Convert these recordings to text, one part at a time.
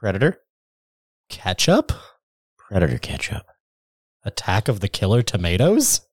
Predator? Ketchup? Predator ketchup. Attack of the Killer Tomatoes?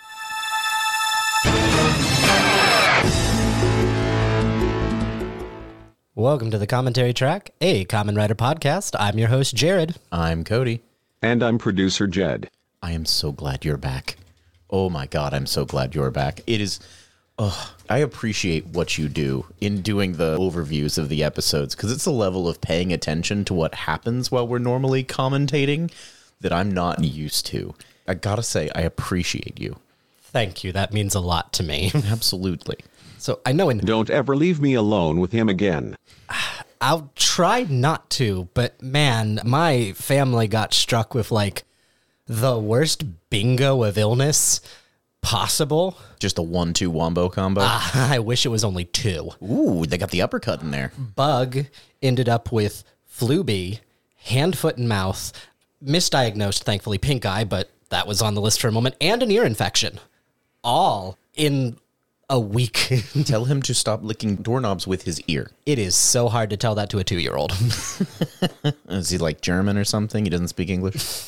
Welcome to the Commentary Track, a Kamen Rider podcast. I'm your host, Jared. I'm Cody. And I'm producer Jed. I am so glad you're back. Oh my God, I'm so glad you're back. It is... I appreciate what you do in doing the overviews of the episodes, because it's a level of paying attention to what happens while we're normally commentating that I'm not used to. I gotta say, I appreciate you. Thank you. That means a lot to me. Absolutely. So I know Don't ever leave me alone with him again. I'll try not to, but man, my family got struck with like the worst bingo of illness possible. Just a 1-2 wombo combo. I wish it was only 2. Ooh, they got the uppercut in there. Bug ended up with flu B, hand, foot, and mouth, misdiagnosed, thankfully, pink eye, but that was on the list for a moment, and an ear infection. All in a week. Tell him to stop licking doorknobs with his ear. It is so hard to tell that to a 2-year-old. Is he like German or something? He doesn't speak English?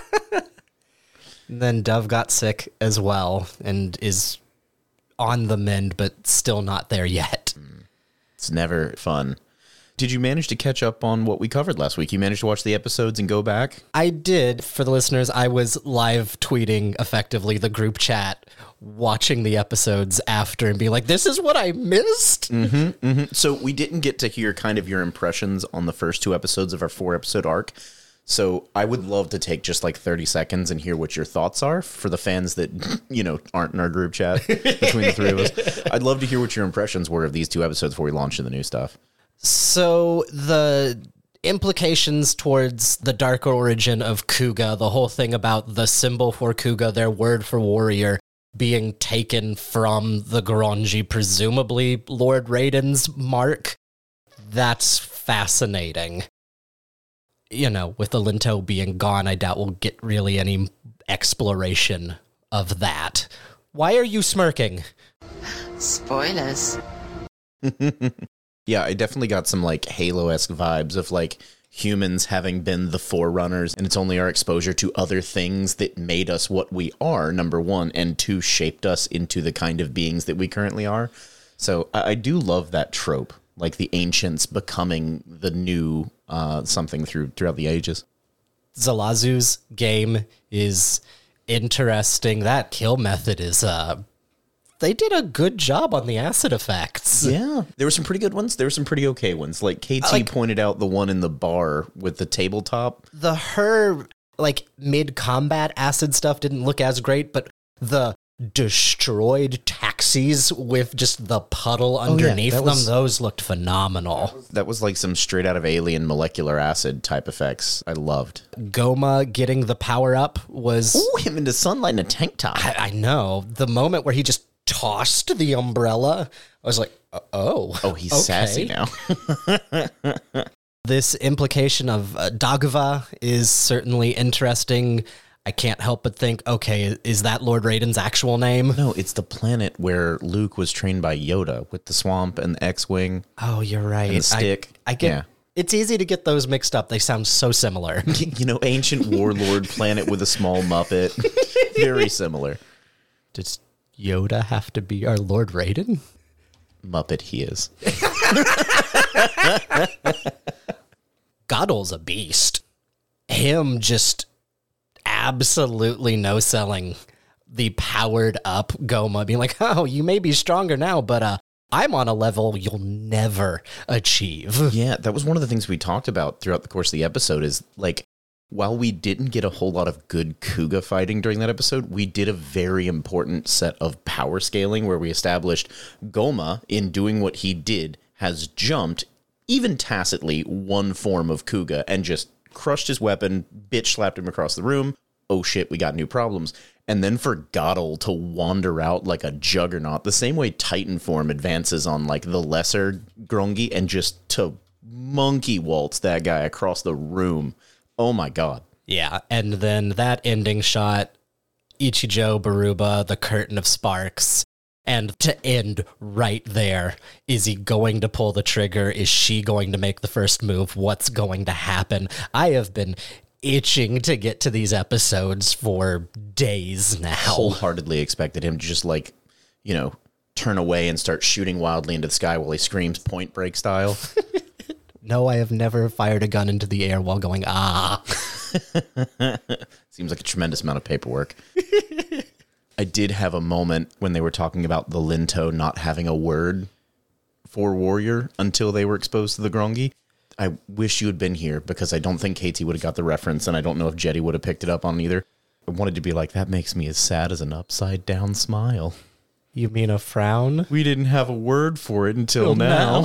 Then Dove got sick as well and is on the mend, but still not there yet. It's never fun. Did you manage to catch up on what we covered last week? You managed to watch the episodes and go back? I did. For the listeners, I was live tweeting effectively the group chat, watching the episodes after and being like, this is what I missed? So we didn't get to hear kind of your impressions on the first 2 episodes of our 4-episode arc. So I would love to take just like 30 seconds and hear what your thoughts are for the fans that, aren't in our group chat between the 3 of us. I'd love to hear what your impressions were of these 2 episodes before we launch into the new stuff. So the implications towards the dark origin of Kuga, the whole thing about the symbol for Kuga, their word for warrior, being taken from the Goronji, presumably Lord Raiden's mark, that's fascinating. With the Linto being gone, I doubt we'll get really any exploration of that. Why are you smirking? Spoilers. Yeah, I definitely got some like Halo-esque vibes of like humans having been the forerunners, and it's only our exposure to other things that made us what we are, number 1, and 2, shaped us into the kind of beings that we currently are. So I do love that trope, like the ancients becoming the new something throughout the ages. Zalazu's game is interesting. That kill method is, they did a good job on the acid effects. Yeah, there were some pretty good ones. There were some pretty okay ones. Like KT pointed out the one in the bar with the tabletop. Her mid-combat acid stuff didn't look as great, but the destroyed taxis with just the puddle underneath them, those looked phenomenal. That was like some straight out of Alien molecular acid type effects. I loved. Goma getting the power up was... Ooh, him into sunlight in a tank top. I know. The moment where he just tossed the umbrella, I was like, oh. Oh, he's sassy now. This implication of Dagova is certainly interesting. I can't help but think, okay, is that Lord Raiden's actual name? No, it's the planet where Luke was trained by Yoda with the swamp and the X-Wing. Oh, you're right. And the stick. I get. It's easy to get those mixed up. They sound so similar. Ancient warlord planet with a small Muppet. Very similar. Does Yoda have to be our Lord Raiden? Muppet he is. Goddle's a beast. Him just... absolutely no selling the powered up Goma, being like, oh, you may be stronger now, but I'm on a level you'll never achieve. Yeah, that was one of the things we talked about throughout the course of the episode is, like, while we didn't get a whole lot of good Kuga fighting during that episode, we did a very important set of power scaling where we established Goma, in doing what he did, has jumped, even tacitly, one form of Kuga and just crushed his weapon, bitch slapped him across the room. Oh shit, we got new problems. And then for Goddle to wander out like a juggernaut, the same way Titan form advances on like the lesser Grongi, and just to monkey waltz that guy across the room. Oh my God. Yeah, and then that ending shot, Ichijo, Baruba, the curtain of sparks, And to end right there, is he going to pull the trigger? Is she going to make the first move? What's going to happen? I have been itching to get to these episodes for days now. Wholeheartedly expected him to just like, turn away and start shooting wildly into the sky while he screams Point Break style. No, I have never fired a gun into the air while going, ah. Seems like a tremendous amount of paperwork. I did have a moment when they were talking about the Linto not having a word for warrior until they were exposed to the Grongi. I wish you had been here because I don't think Katie would have got the reference, and I don't know if Jetty would have picked it up on either. I wanted to be like, that makes me as sad as an upside down smile. You mean a frown? We didn't have a word for it until now.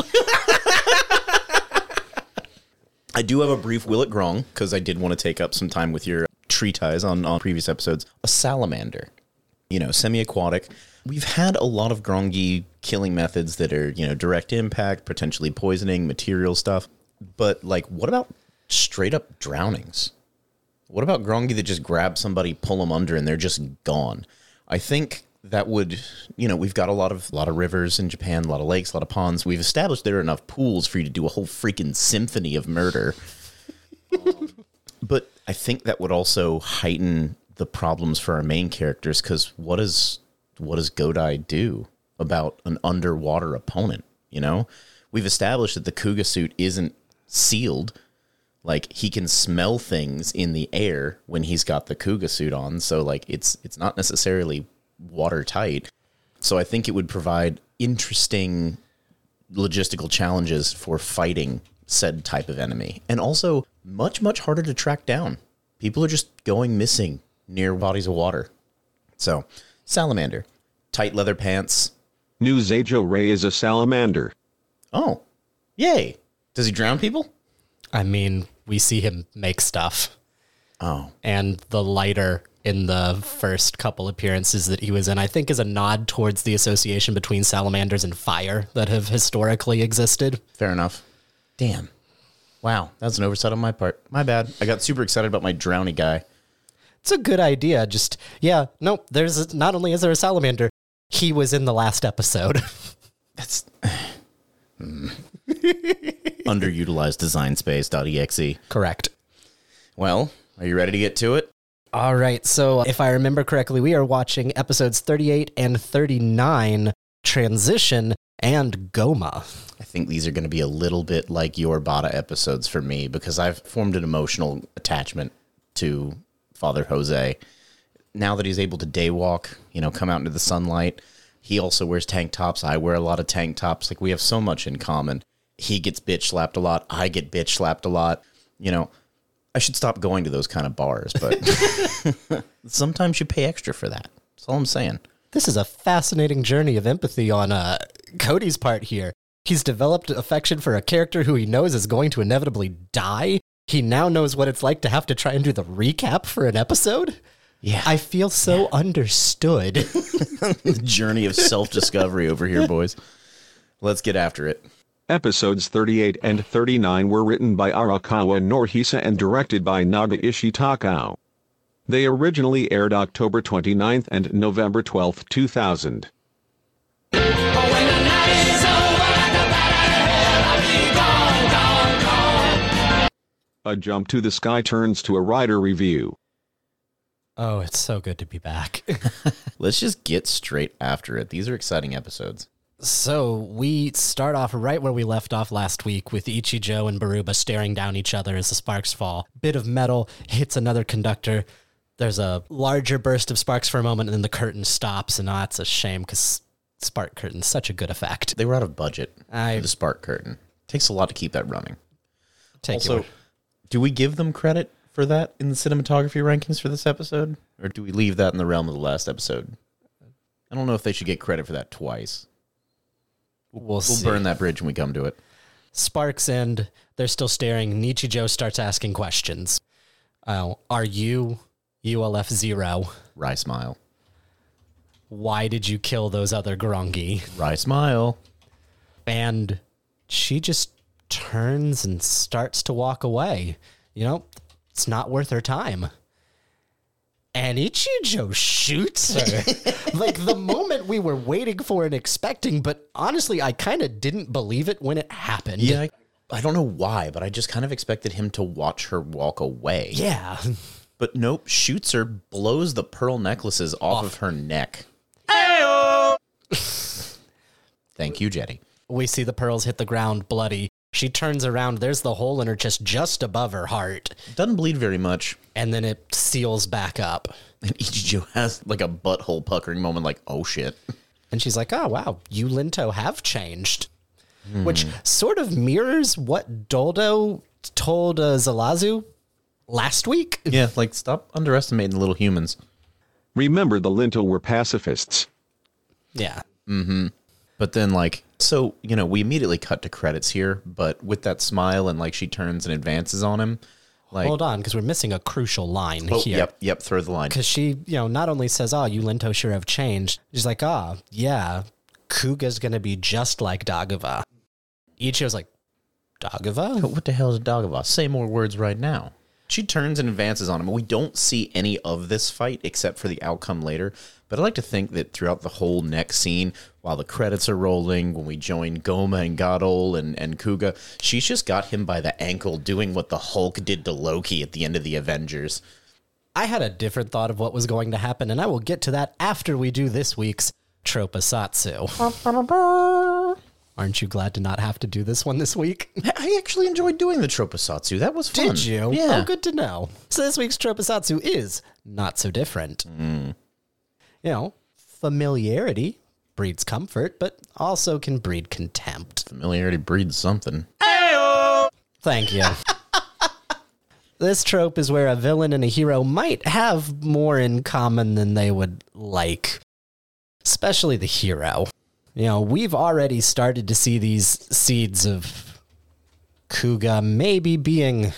I do have a brief will it grong, because I did want to take up some time with your treatise on previous episodes. A salamander, semi-aquatic. We've had a lot of Grongi killing methods that are, direct impact, potentially poisoning, material stuff. But, what about straight up drownings? What about Grongi that just grab somebody, pull them under, and they're just gone? I think that would, we've got a lot of rivers in Japan, a lot of lakes, a lot of ponds. We've established there are enough pools for you to do a whole freaking symphony of murder. But I think that would also heighten the problems for our main characters, because what does Godai do about an underwater opponent? We've established that the Kuga suit isn't sealed. He can smell things in the air when he's got the Kuga suit on, so it's not necessarily watertight. So I think it would provide interesting logistical challenges for fighting said type of enemy, and also much, much harder to track down. People are just going missing near bodies of water. So, salamander, tight leather pants. New Zaijo Ray is a salamander. Oh, yay. Does he drown people? I mean, we see him make stuff. Oh. And the lighter in the first couple appearances that he was in, I think, is a nod towards the association between salamanders and fire that have historically existed. Fair enough. Damn. Wow, that's an oversight on my part. My bad. I got super excited about my drowny guy. It's a good idea. Just, not only is there a salamander, he was in the last episode. That's underutilized design space.exe. Correct. Well, are you ready to get to it? All right. So if I remember correctly, we are watching episodes 38 and 39, Transition and Goma. I think these are going to be a little bit like your Bada episodes for me, because I've formed an emotional attachment to Father Jose. Now that he's able to daywalk, come out into the sunlight, he also wears tank tops. I wear a lot of tank tops. We have so much in common. He gets bitch slapped a lot. I get bitch slapped a lot. I should stop going to those kind of bars, but sometimes you pay extra for that. That's all I'm saying. This is a fascinating journey of empathy on Cody's part here. He's developed affection for a character who he knows is going to inevitably die. He now knows what it's like to have to try and do the recap for an episode. Yeah. I feel so understood. The journey of self-discovery over here, boys. Let's get after it. Episodes 38 and 39 were written by Arakawa Norihisa and directed by Nagaishi Takao. They originally aired October 29th and November 12th, 2000. A Jump to the Sky turns to a writer review. Oh, it's so good to be back. Let's just get straight after it. These are exciting episodes. So we start off right where we left off last week with Ichijo and Baruba staring down each other as the sparks fall. Bit of metal hits another conductor. There's a larger burst of sparks for a moment, and then the curtain stops, and that's a shame because spark curtain's such a good effect. They were out of budget for the spark curtain. Takes a lot to keep that running. Also, do we give them credit for that in the cinematography rankings for this episode? Or do we leave that in the realm of the last episode? I don't know if they should get credit for that twice. We'll burn that bridge when we come to it. Sparks end. They're still staring. Nichijou starts asking questions. Are you ULF-0? Rye smile. Why did you kill those other Grongi? Rye smile. And she just turns and starts to walk away. It's not worth her time. and Ichijo shoots her. Like, the moment we were waiting for and expecting, but honestly, I kind of didn't believe it when it happened. Yeah, I don't know why, but I just kind of expected him to watch her walk away. Yeah. But nope, shoots her, blows the pearl necklaces off of her neck. Thank you, Jetty. We see the pearls hit the ground bloody. She turns around. There's the hole in her chest just above her heart. Doesn't bleed very much. And then it seals back up. And Ichijo has like a butthole puckering moment like, oh shit. And she's like, oh, wow, you Linto have changed. Which sort of mirrors what Doldo told Zalazu last week. Yeah, like stop underestimating little humans. Remember, the Linto were pacifists. Yeah. But then like, so, you know, we immediately cut to credits here, but with that smile and like she turns and advances on him. Like, Hold on, because we're missing a crucial line oh, here. Yep, throw the line. Because she, not only says, oh, you Linto sure have changed, she's like, oh, yeah, Kuga's going to be just like Daguva. Ichijo's like, Daguva? What the hell is Daguva? Say more words right now. She turns and advances on him. We don't see any of this fight except for the outcome later. But I like to think that throughout the whole next scene, while the credits are rolling, when we join Goma and Gadol and Kuga, she's just got him by the ankle doing what the Hulk did to Loki at the end of the Avengers. I had a different thought of what was going to happen, and I will get to that after we do this week's Tropasatsu. Aren't you glad to not have to do this one this week? I actually enjoyed doing the Tropasatsu. That was fun. Did you? Yeah. Oh, good to know. So this week's Tropasatsu is not so different. Familiarity breeds comfort, but also can breed contempt. Familiarity breeds something. Thank you. This trope is where a villain and a hero might have more in common than they would like, especially the hero. We've already started to see these seeds of Kuga maybe being,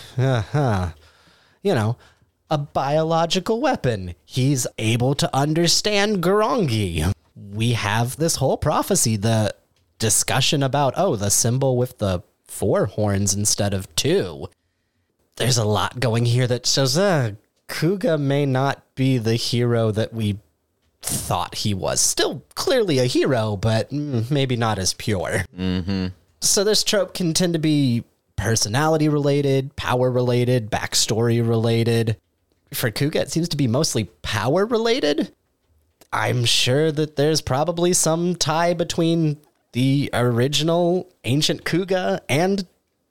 a biological weapon. He's able to understand Garangi. We have this whole prophecy, the discussion about, the symbol with the 4 horns instead of 2. There's a lot going here that shows Kuga may not be the hero that we thought he was. Still clearly a hero, but maybe not as pure. So this trope can tend to be personality related, power related, backstory related. For Kuga, it seems to be mostly power related. I'm sure that there's probably some tie between the original ancient Kuga and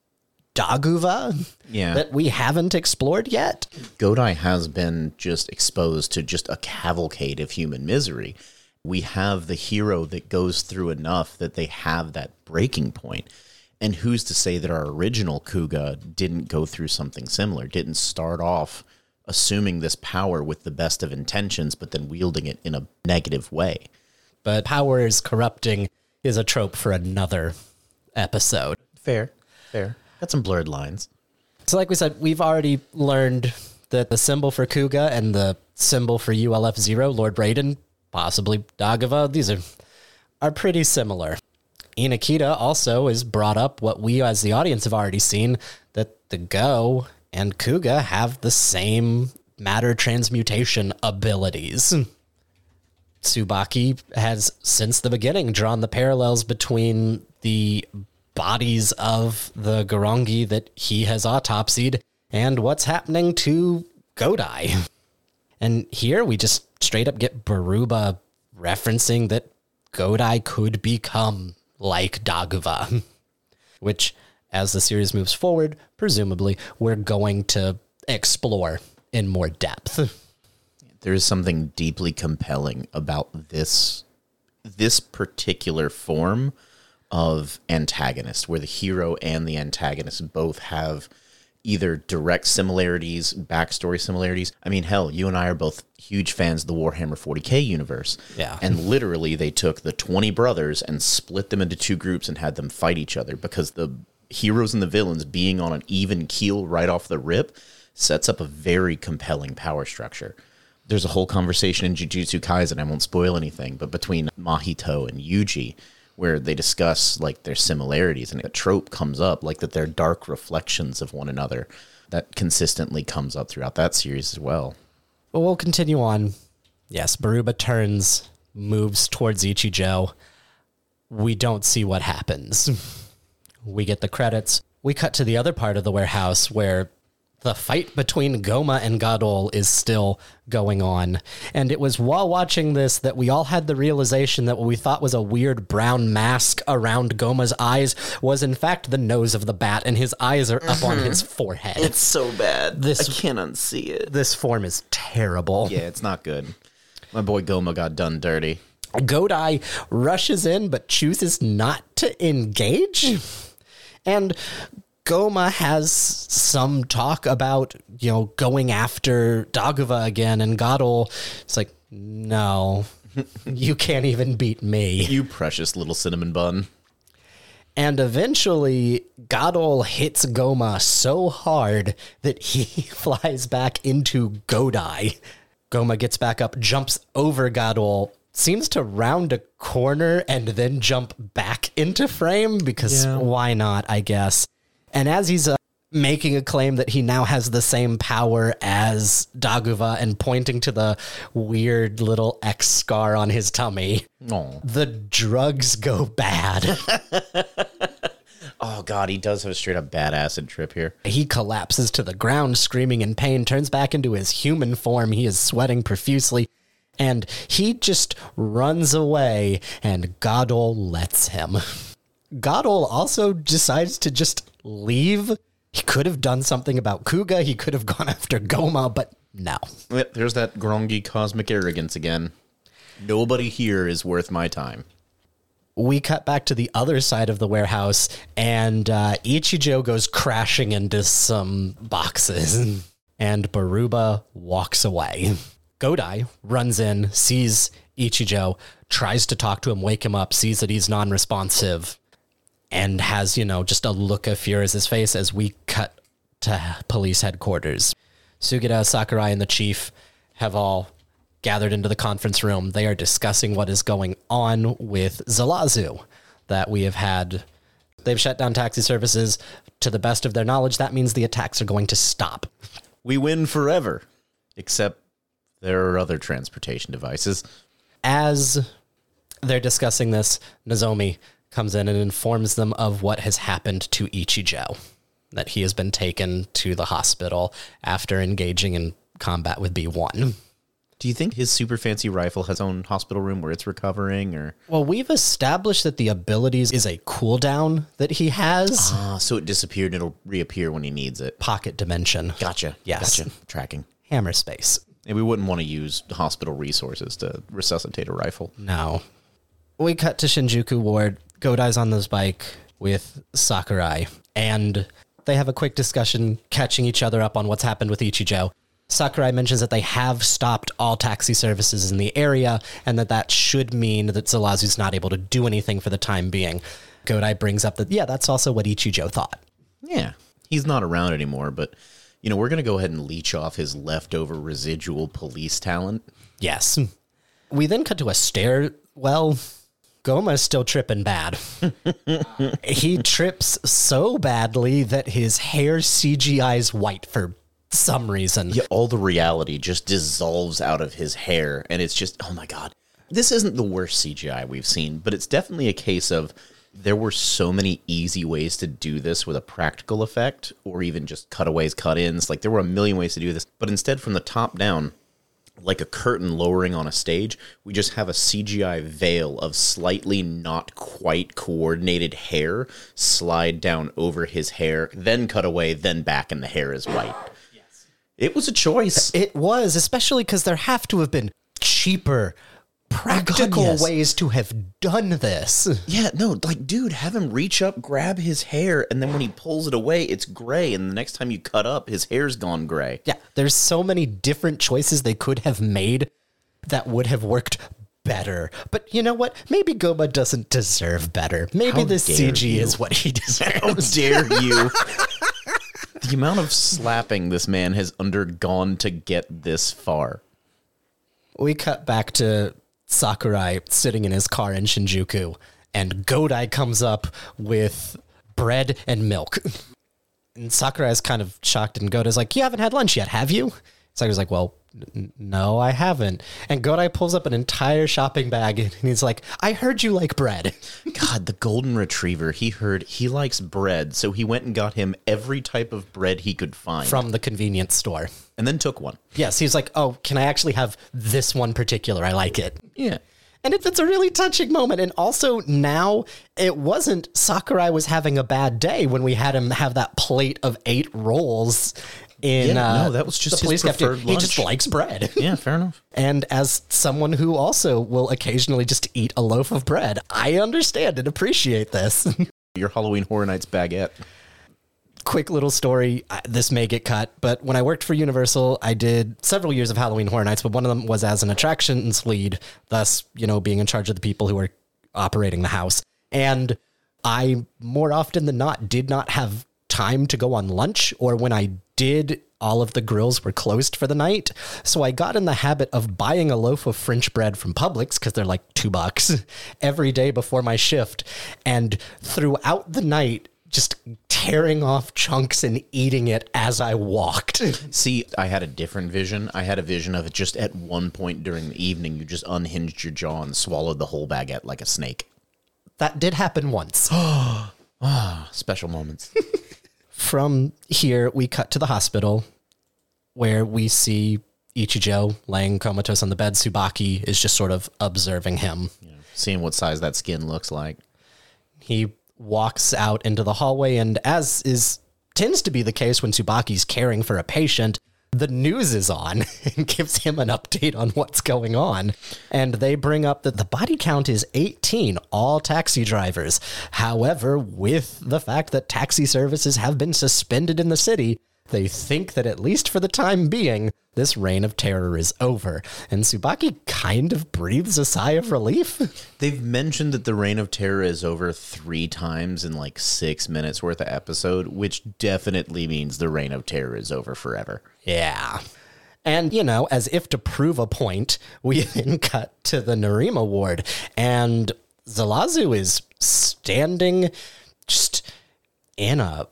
Daguva that we haven't explored yet. Godai has been just exposed to just a cavalcade of human misery. We have the hero that goes through enough that they have that breaking point. And who's to say that our original Kuga didn't go through something similar, didn't start off assuming this power with the best of intentions, but then wielding it in a negative way. But power is corrupting is a trope for another episode. Fair. Got some blurred lines. So like we said, we've already learned that the symbol for Kuga and the symbol for ULF-0, Lord Raiden, possibly Daguva, these are pretty similar. Inakita also is brought up what we as the audience have already seen, that the Go and Kuga have the same matter transmutation abilities. Tsubaki has, since the beginning, drawn the parallels between the bodies of the Garangi that he has autopsied and what's happening to Godai. And here we just straight up get Baruba referencing that Godai could become like Daguva, which, as the series moves forward, presumably we're going to explore in more depth. There is something deeply compelling about this particular form of antagonist, where the hero and the antagonist both have either direct similarities, backstory similarities. I mean, hell, you and I are both huge fans of the Warhammer 40K universe. Yeah. And literally they took the 20 brothers and split them into 2 groups and had them fight each other, because the heroes and the villains being on an even keel right off the rip sets up a very compelling power structure. There's a whole conversation in Jujutsu Kaisen, I won't spoil anything, but between Mahito and Yuji, where they discuss like their similarities, and a trope comes up like that they're dark reflections of one another. That consistently comes up throughout that series as well. But we'll continue on. Yes, Baruba turns, moves towards Ichijo. We don't see what happens. We get the credits. We cut to the other part of the warehouse where the fight between Goma and Gadol is still going on. And it was while watching this that we all had the realization that what we thought was a weird brown mask around Goma's eyes was in fact the nose of the bat, and his eyes are up on his forehead. It's so bad. I can't unsee it. This form is terrible. Yeah, it's not good. My boy Goma got done dirty. Godai rushes in but chooses not to engage. And Goma has some talk about, going after Daguva again, and Gadol is like, no, you can't even beat me. You precious little cinnamon bun. And eventually, Gadol hits Goma so hard that he flies back into Godai. Goma gets back up, jumps over Gadol, seems to round a corner and then jump back into frame because why not, I guess. And as he's making a claim that he now has the same power as Daguva and pointing to the weird little X scar on his tummy, the drugs go bad. Oh, God, he does have a straight-up bad acid trip here. He collapses to the ground, screaming in pain, turns back into his human form. He is sweating profusely, and he just runs away, and Gadol lets him. Gadol also decides to just leave. He could have done something about Kuga. He could have gone after Goma, but no. There's that Grongi cosmic arrogance again. Nobody here is worth my time. We cut back to the other side of the warehouse, and Ichijo goes crashing into some boxes, and Baruba walks away. Godai runs in, sees Ichijo, tries to talk to him, wake him up, sees that he's non-responsive, and has, just a look of fear as his face as we cut to police headquarters. Sugita, Sakurai, and the chief have all gathered into the conference room. They are discussing what is going on with Zalazu that we have had. They've shut down taxi services. To the best of their knowledge, that means the attacks are going to stop. We win forever, except there are other transportation devices. As they're discussing this, Nozomi comes in and informs them of what has happened to Ichijo, that he has been taken to the hospital after engaging in combat with B1. Do you think his super fancy rifle has own hospital room where it's recovering, or? Well, we've established that the abilities is a cooldown that he has. So it disappeared and it'll reappear when he needs it. Pocket dimension. Gotcha. Yes. Gotcha. Tracking. Hammer space. And we wouldn't want to use hospital resources to resuscitate a rifle. No. We cut to Shinjuku Ward. Godai's on this bike with Sakurai, and they have a quick discussion, catching each other up on what's happened with Ichijo. Sakurai mentions that they have stopped all taxi services in the area, and that should mean that Zalazu's not able to do anything for the time being. Godai brings up that, that's also what Ichijo thought. Yeah, he's not around anymore, but, we're going to go ahead and leech off his leftover residual police talent. Yes. We then cut to a stairwell. Goma is still tripping bad. He trips so badly that his hair CGI's white for some reason. Yeah, all the reality just dissolves out of his hair, and it's just, oh my God. This isn't the worst CGI we've seen, but it's definitely a case of there were so many easy ways to do this with a practical effect, or even just cutaways, cut-ins. Like, there were a million ways to do this, but instead from the top down, like a curtain lowering on a stage, we just have a CGI veil of slightly not quite coordinated hair slide down over his hair, then cut away, then back, and the hair is white. Yes. It was a choice. It was, especially because there have to have been cheaper, practical ways to have done this. Yeah, no, like, dude, have him reach up, grab his hair, and then when he pulls it away, it's gray, and the next time you cut up, his hair's gone gray. Yeah, there's so many different choices they could have made that would have worked better. But you know what? Maybe Goma doesn't deserve better. Maybe this CG is what he deserves. How dare you? The amount of slapping this man has undergone to get this far. We cut back to Sakurai sitting in his car in Shinjuku, and Godai comes up with bread and milk. And Sakurai is kind of shocked, and Godai's like, you haven't had lunch yet, have you? Sakurai's like, well, No, I haven't. And Godai pulls up an entire shopping bag and he's like, I heard you like bread. God, the golden retriever, he heard he likes bread, so he went and got him every type of bread he could find. From the convenience store. And then took one. Yes, he's like, oh, can I actually have this one particular? I like it. Yeah. And it's a really touching moment. And also now it wasn't Sakurai was having a bad day when we had him have that plate of 8 rolls in no, that was just the police his preferred cafeteria. He just lunch. likes bread. Yeah, fair enough. And as someone who also will occasionally just eat a loaf of bread, I understand and appreciate this. Your Halloween Horror Nights baguette. Quick little story. This may get cut, but when I worked for Universal, I did several years of Halloween Horror Nights, but one of them was as an attractions lead, thus, being in charge of the people who were operating the house. And I, more often than not, did not have time to go on lunch, or when I did, all of the grills were closed for the night. So I got in the habit of buying a loaf of French bread from Publix, because they're like $2 every day before my shift. And throughout the night, just tearing off chunks and eating it as I walked. See, I had a different vision. I had a vision of it just at one point during the evening, you just unhinged your jaw and swallowed the whole baguette like a snake. That did happen once. Special moments. From here, we cut to the hospital where we see Ichijo laying comatose on the bed. Tsubaki is just sort of observing him. Seeing what size that skin looks like. He walks out into the hallway, and as tends to be the case when Tsubaki's caring for a patient, the news is on and gives him an update on what's going on. And they bring up that the body count is 18, all taxi drivers. However, with the fact that taxi services have been suspended in the city, they think that at least for the time being, this reign of terror is over. And Tsubaki kind of breathes a sigh of relief. They've mentioned that the reign of terror is over 3 times in like 6 minutes worth of episode, which definitely means the reign of terror is over forever. Yeah. And, as if to prove a point, we then cut to the Narima ward, and Zalazu is standing just in a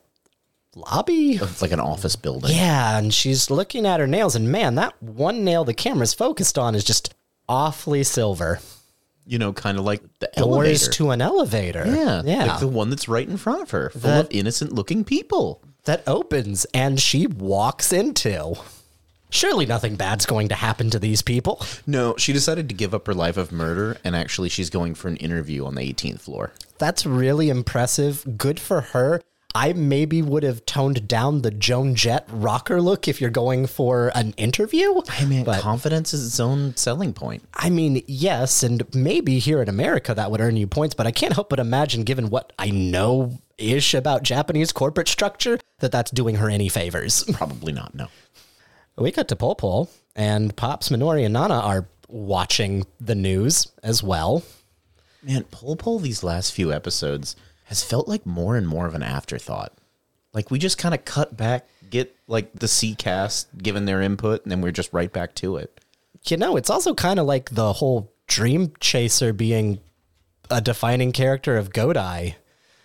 lobby. It's like an office building. Yeah, and she's looking at her nails, and man, that one nail the camera's focused on is just awfully silver. Kind of like the Doors elevator. to an elevator. Yeah. Yeah. Like the one that's right in front of her, full of innocent looking people. That opens, and she walks into. Surely nothing bad's going to happen to these people. No, she decided to give up her life of murder, and actually she's going for an interview on the 18th floor. That's really impressive. Good for her. I maybe would have toned down the Joan Jett rocker look if you're going for an interview. But confidence is its own selling point. I mean, yes, and maybe here in America that would earn you points, but I can't help but imagine, given what I know-ish about Japanese corporate structure, that that's doing her any favors. Probably not, no. We cut to Pol Pol, and Pops, Minori, and Nana are watching the news as well. Man, Pol Pol these last few episodes has felt like more and more of an afterthought. Like we just kind of cut back, get like the C cast given their input, and then we're just right back to it. It's also kind of like the whole Dream Chaser being a defining character of Godai.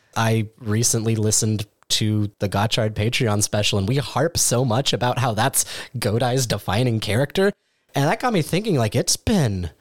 I recently listened to the Gotchard Patreon special, and we harp so much about how that's Godai's defining character. And that got me thinking, like, it's been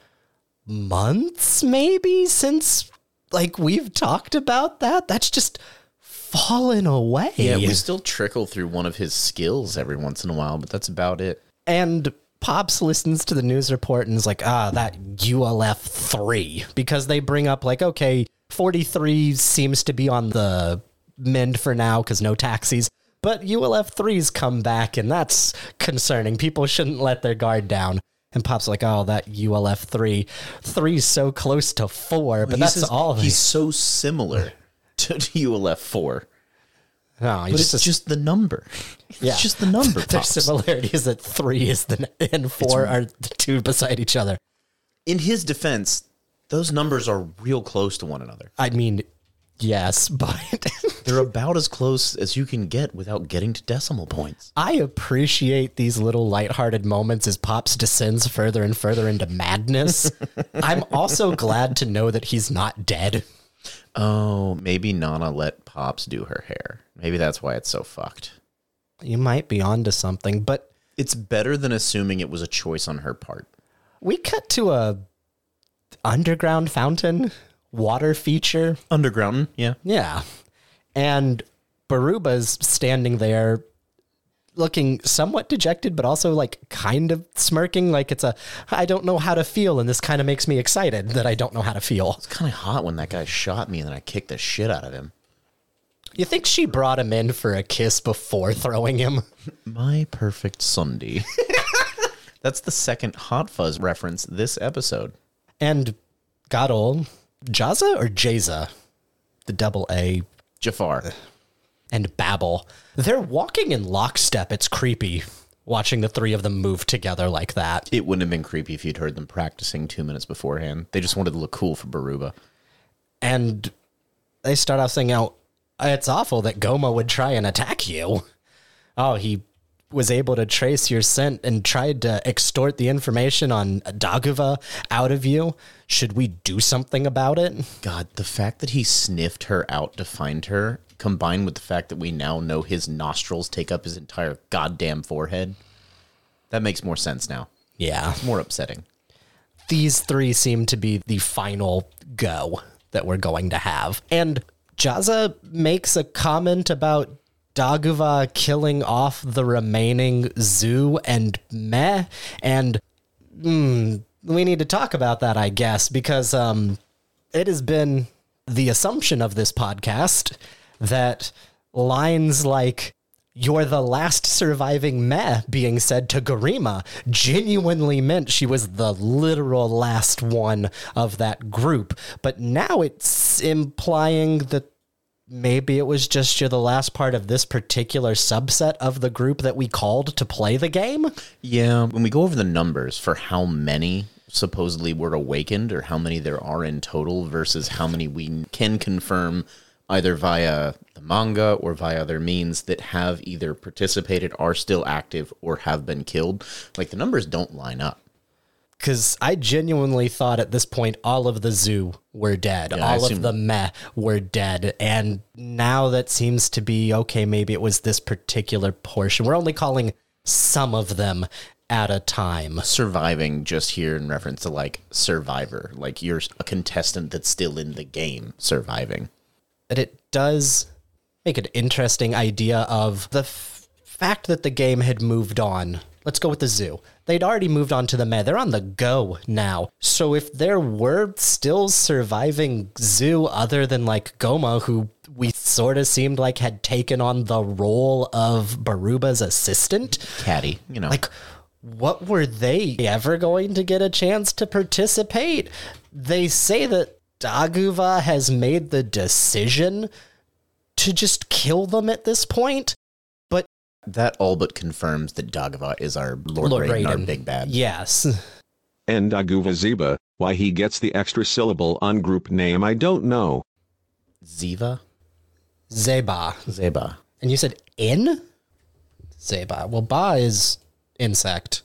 months maybe since we've talked about that. That's just fallen away. Yeah, we still trickle through one of his skills every once in a while, but that's about it. And Pops listens to the news report and is like, that ULF 3, because they bring up okay, 43 seems to be on the mend for now because no taxis, but ULF 3's come back, and that's concerning. People shouldn't let their guard down. And Pop's like, that ULF 3's so close to 4, but that's all. He's so similar to ULF 4. No, but it's just the number. Yeah. It's just the number. There's similarities that 3 is and 4 are the 2 beside each other. In his defense, those numbers are real close to one another. I mean, yes, but they're about as close as you can get without getting to decimal points. I appreciate these little lighthearted moments as Pops descends further and further into madness. I'm also glad to know that he's not dead. Oh, maybe Nana let Pops do her hair. Maybe that's why it's so fucked. You might be onto something, but It's better than assuming it was a choice on her part. We cut to a underground fountain water feature. Underground, yeah. Yeah. And Baruba's standing there looking somewhat dejected, but also like kind of smirking, like it's I don't know how to feel, and this kind of makes me excited that I don't know how to feel. It's kind of hot when that guy shot me and then I kicked the shit out of him. You think she brought him in for a kiss before throwing him? My perfect Sunday. That's the second Hot Fuzz reference this episode. And Gadol, Jaza or Jaza? The double A. Jafar. And Babel. They're walking in lockstep. It's creepy watching the three of them move together like that. It wouldn't have been creepy if you'd heard them practicing 2 minutes beforehand. They just wanted to look cool for Baruba. And they start off saying, "Oh, it's awful that Goma would try and attack you. Oh, he was able to trace your scent and tried to extort the information on Daguva out of you. Should we do something about it?" God, the fact that he sniffed her out to find her, combined with the fact that we now know his nostrils take up his entire goddamn forehead, that makes more sense now. Yeah. It's more upsetting. These three seem to be the final go that we're going to have. And Jaza makes a comment about Daguva killing off the remaining Zoo and Meh, and we need to talk about that, I guess, because it has been the assumption of this podcast that lines like "you're the last surviving Meh" being said to Garima genuinely meant she was the literal last one of that group. But now it's implying that maybe it was just you're the last part of this particular subset of the group that we called to play the game. Yeah, when we go over the numbers for how many supposedly were awakened or how many there are in total versus how many we can confirm either via the manga or via other means that have either participated, are still active, or have been killed, like the numbers don't line up. Because I genuinely thought at this point all of the Zoo were dead. Yeah, all of the Meh were dead. And now that seems to be, okay, maybe it was this particular portion. We're only calling some of them at a time. Surviving just here in reference to like Survivor, like you're a contestant that's still in the game surviving. But it does make an interesting idea of the fact that the game had moved on. Let's go with the Zoo. They'd already moved on to the Meh. They're on the go now. So if there were still surviving Zoo other than like Goma, who we sort of seemed like had taken on the role of Baruba's assistant. Caddy, you know. Like, what were they ever going to get a chance to participate? They say that Daguva has made the decision to just kill them at this point. That all but confirms that Daguva is our Lord Raiden, our big bad. Yes. And Daguva Ziba, why he gets the extra syllable on group name, I don't know. Ziva? Zeba. Zeba. And you said in? Zeba. Well, ba is insect.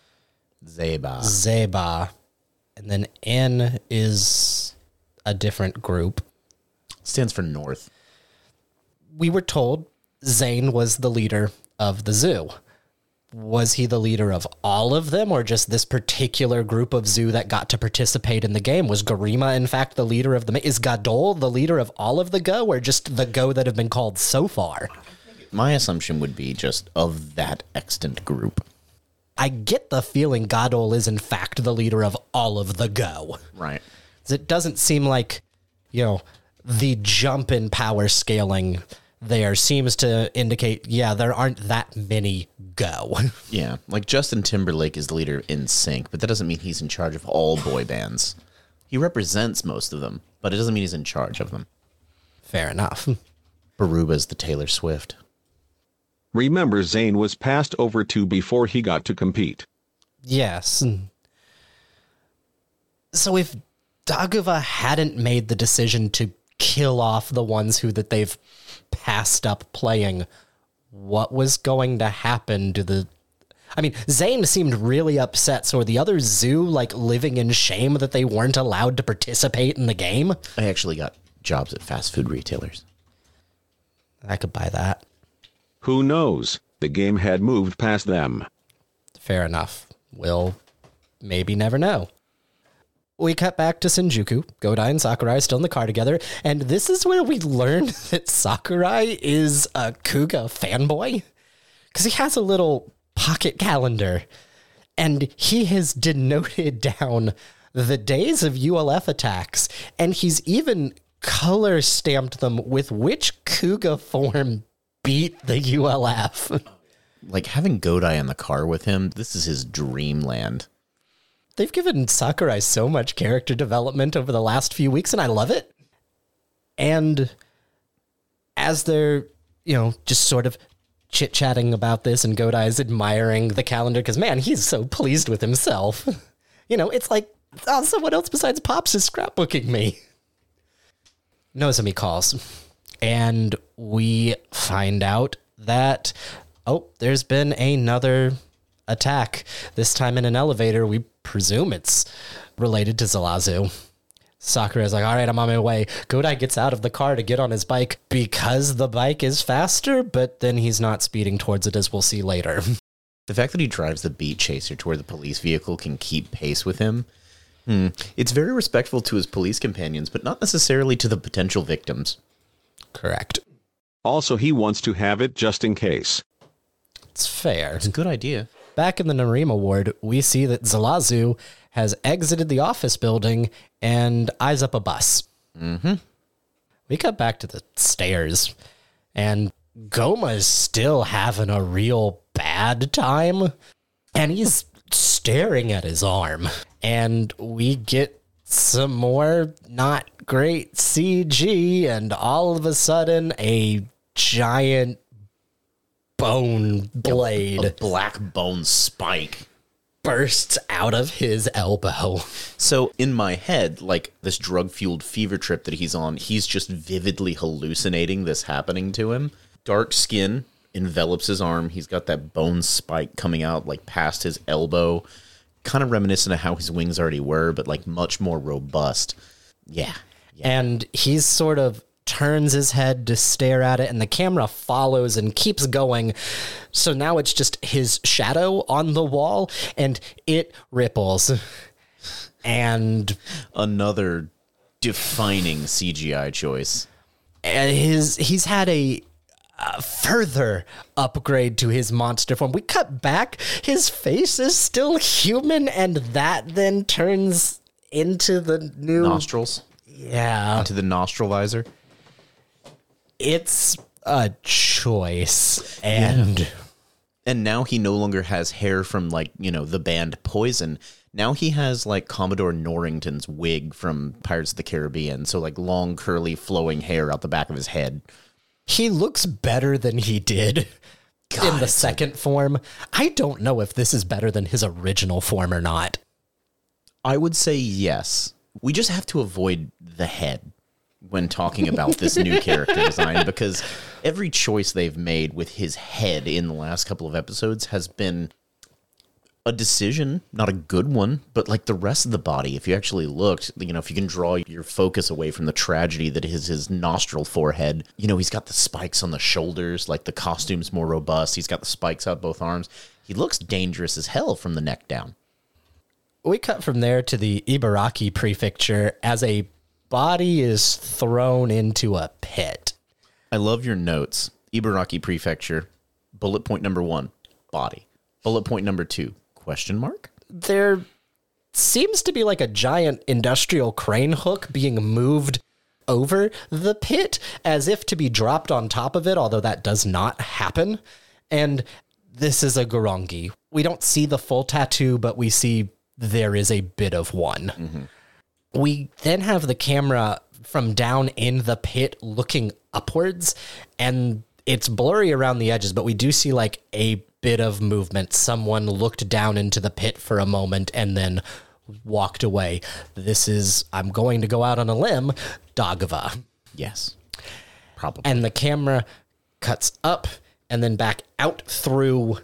Zeba. Zeba. And then N is a different group. Stands for North. We were told Zane was the leader of the Zoo. Was he the leader of all of them, or just this particular group of Zoo that got to participate in the game? Was Garima, in fact, the leader of the... Is Gadol the leader of all of the Go, or just the Go that have been called so far? My assumption would be just of that extant group. I get the feeling Gadol is, in fact, the leader of all of the Go. Right. It doesn't seem like, the jump in power scaling there seems to indicate, there aren't that many Go. Yeah, like Justin Timberlake is the leader in NSYNC, but that doesn't mean he's in charge of all boy bands. He represents most of them, but it doesn't mean he's in charge of them. Fair enough. Baruba's the Taylor Swift. Remember, Zane was passed over to before he got to compete. Yes. So if Daguva hadn't made the decision to kill off the ones that they've passed up playing, what was going to happen to the... I mean, Zane seemed really upset, so are the other Zoo, living in shame that they weren't allowed to participate in the game? I actually got jobs at fast food retailers. I could buy that. Who knows? The game had moved past them. Fair enough. We'll maybe never know. We cut back to Shinjuku. Godai and Sakurai still in the car together. And this is where we learn that Sakurai is a Kuga fanboy. Because he has a little pocket calendar. And he has denoted down the days of ULF attacks. And he's even color stamped them with which Kuga form beat the ULF. Like, having Godai in the car with him, this is his dreamland. They've given Sakurai so much character development over the last few weeks, and I love it. And as they're, just sort of chit-chatting about this, and Godai's admiring the calendar, because, man, he's so pleased with himself. It's like, oh, someone else besides Pops is scrapbooking me. Nozomi calls, and we find out that, there's been another attack, this time in an elevator. We presume it's related to Zalazu. Sakurai's like, all right, I'm on my way. Godai gets out of the car to get on his bike because the bike is faster, but then he's not speeding towards it, as we'll see later. The fact that he drives the Beat Chaser to where the police vehicle can keep pace with him, it's very respectful to his police companions, but not necessarily to the potential victims. Correct. Also, he wants to have it just in case. It's fair. It's a good idea. Back in the Narima ward, we see that Zalazu has exited the office building and eyes up a bus. Mm-hmm. We cut back to the stairs, and Goma is still having a real bad time, and he's staring at his arm. And we get some more not great CG, and all of a sudden, a giant bone blade, A black bone spike, bursts out of his elbow. So in my head, like this drug-fueled fever trip that he's on, he's just vividly hallucinating this happening to him. Dark skin envelops his arm. He's got that bone spike coming out like past his elbow, kind of reminiscent of how his wings already were, but like much more robust. Yeah. And he's sort of turns his head to stare at it, and the camera follows and keeps going. So now it's just his shadow on the wall, and it ripples. And Another defining CGI choice. and he's had a further upgrade to his monster form. We cut back, his face is still human, and that then turns into the new Nostrils. Yeah. Into the nostril visor. It's a choice. And And now he no longer has hair from, like, the band Poison. Now he has, like, Commodore Norrington's wig from Pirates of the Caribbean. So, like, long, curly, flowing hair out the back of his head. he looks better than he did in the second form. I don't know if this is better than his original form or not. I would say yes. We just have to avoid the head when talking about this new character design, because every choice they've made with his head in the last couple of episodes has been a decision, not a good one, but like the rest of the body, if you actually looked, if you can draw your focus away from the tragedy that is his nostril forehead, he's got the spikes on the shoulders, like the costume's more robust. He's got the spikes out both arms. He looks dangerous as hell from the neck down. We cut from there to the Ibaraki prefecture as a body is thrown into a pit. I love your notes. Ibaraki Prefecture, bullet point number 1, body. Bullet point number 2, question mark? There seems to be like a giant industrial crane hook being moved over the pit as if to be dropped on top of it, although that does not happen. And this is a Gorongi. We don't see the full tattoo, but we see there is a bit of one. Mm-hmm. We then have the camera from down in the pit looking upwards, and it's blurry around the edges, but we do see like a bit of movement. Someone looked down into the pit for a moment and then walked away. This is, I'm going to go out on a limb, Dagava. Yes, probably. And the camera cuts up and then back out through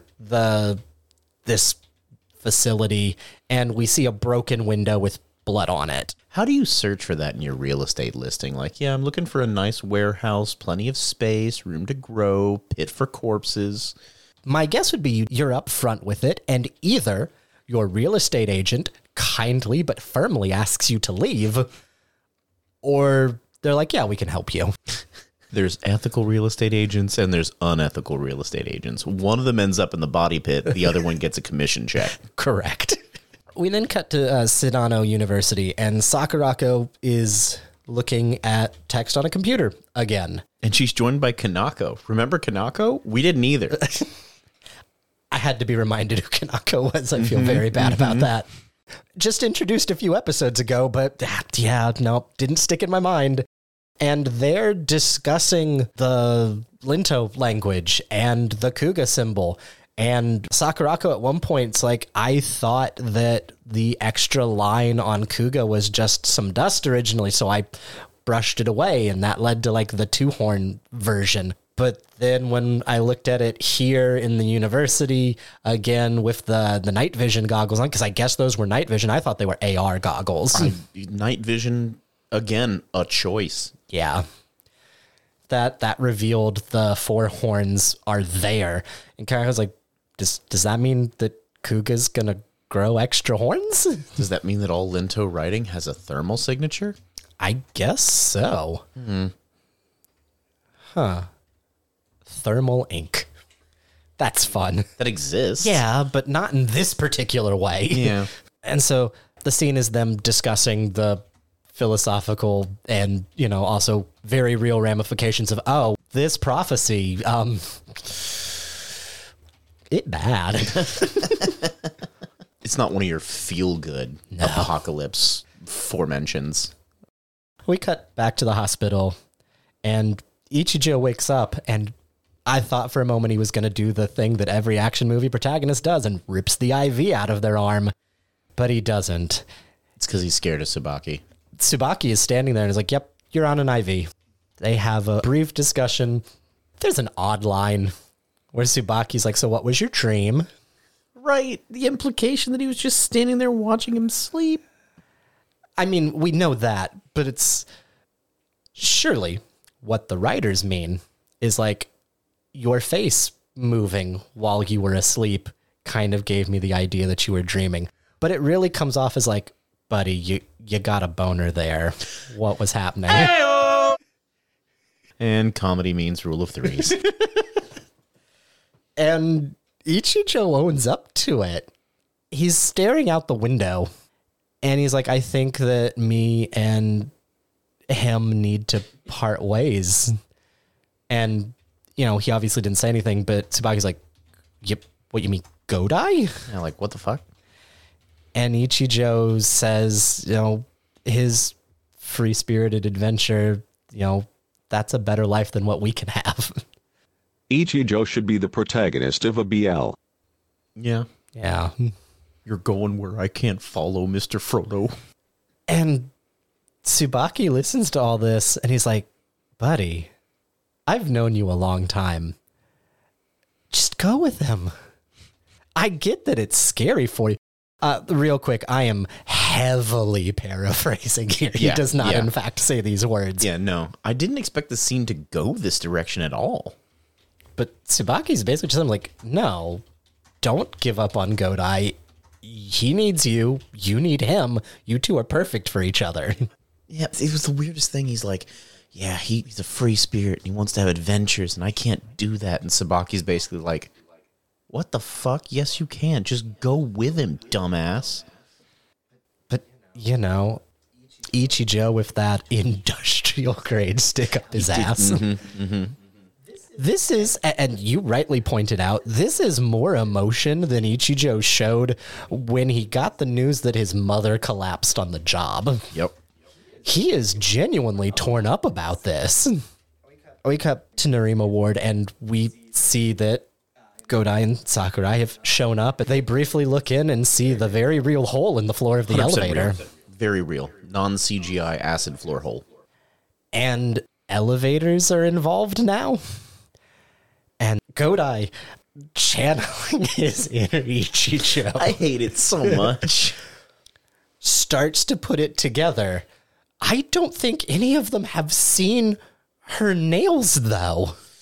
this facility, and we see a broken window with blood on it. How do you search for that in your real estate listing? Like, yeah, I'm looking for a nice warehouse, plenty of space, room to grow, pit for corpses. my guess would be you're up front with it, and either your real estate agent kindly but firmly asks you to leave, or they're like, yeah, we can help you. There's ethical real estate agents and there's unethical real estate agents. One of them ends up in the body pit. The other one gets a commission check. Correct. We then cut to Sedano University, and Sakurako is looking at text on a computer again. And she's joined by Kanako. Remember Kanako? We didn't either. I had to be reminded who Kanako was. I feel very bad about that. Just introduced a few episodes ago, but yeah, no, didn't stick in my mind. And they're discussing the Linto language and the Kuga symbol. And Sakurako at one point is like, I thought that the extra line on Kuga was just some dust originally, so I brushed it away, and that led to like the two-horn version. But then when I looked at it here in the university, again with the night vision goggles on, because I guess those were night vision, I thought they were AR goggles. Night vision, again, a choice. Yeah. That revealed the four horns are there. And Kara was like, does that mean that Kuga's gonna grow extra horns? Does that mean that all Linto writing has a thermal signature? I guess so. Huh. Thermal ink. That's fun. That exists. Yeah, but not in this particular way. Yeah. And so the scene is them discussing the philosophical and, also very real ramifications of, this prophecy, it bad. It's not one of your feel-good apocalypse forementions. We cut back to the hospital, and Ichijo wakes up, and I thought for a moment he was going to do the thing that every action movie protagonist does and rips the IV out of their arm, but he doesn't. It's because he's scared of Tsubaki. Tsubaki is standing there and is like, yep, you're on an IV. They have a brief discussion. There's an odd line where Tsubaki's like, so what was your dream? Right. The implication that he was just standing there watching him sleep. I mean, we know that, but it's surely what the writers mean is like your face moving while you were asleep kind of gave me the idea that you were dreaming. But it really comes off as like, buddy, you got a boner there. What was happening? Hey-o! And comedy means rule of threes. And Ichijo owns up to it. He's staring out the window, and he's like, I think that me and him need to part ways. And, he obviously didn't say anything, but Tsubaki's like, yep, what you mean, Godai? Yeah, like, what the fuck? And Ichijo says, his free-spirited adventure, that's a better life than what we can have. Ichijo should be the protagonist of a BL. Yeah. Yeah. You're going where I can't follow, Mr. Frodo. And Tsubaki listens to all this, and he's like, buddy, I've known you a long time. Just go with him. I get that it's scary for you. Real quick, I am heavily paraphrasing here. He does not, in fact, say these words. Yeah, no. I didn't expect the scene to go this direction at all. But Tsubaki's basically just like, no, don't give up on Godai. He needs you. You need him. You two are perfect for each other. Yeah, it was the weirdest thing. He's like, yeah, he's a free spirit and he wants to have adventures and I can't do that. And Tsubaki's basically like, what the fuck? Yes, you can. Just go with him, dumbass. But, Ichijo with that industrial grade stick up his ass. This is, and you rightly pointed out, this is more emotion than Ichijo showed when he got the news that his mother collapsed on the job. Yep. He is genuinely torn up about this. We cut to Narima Ward, and we see that Godai and Sakurai have shown up. They briefly look in and see the very real hole in the floor of the elevator. Real. Very real. Non-CGI acid floor hole. And elevators are involved now. And Godai channeling his inner Ichijo. I hate it so much. Starts to put it together. I don't think any of them have seen her nails, though.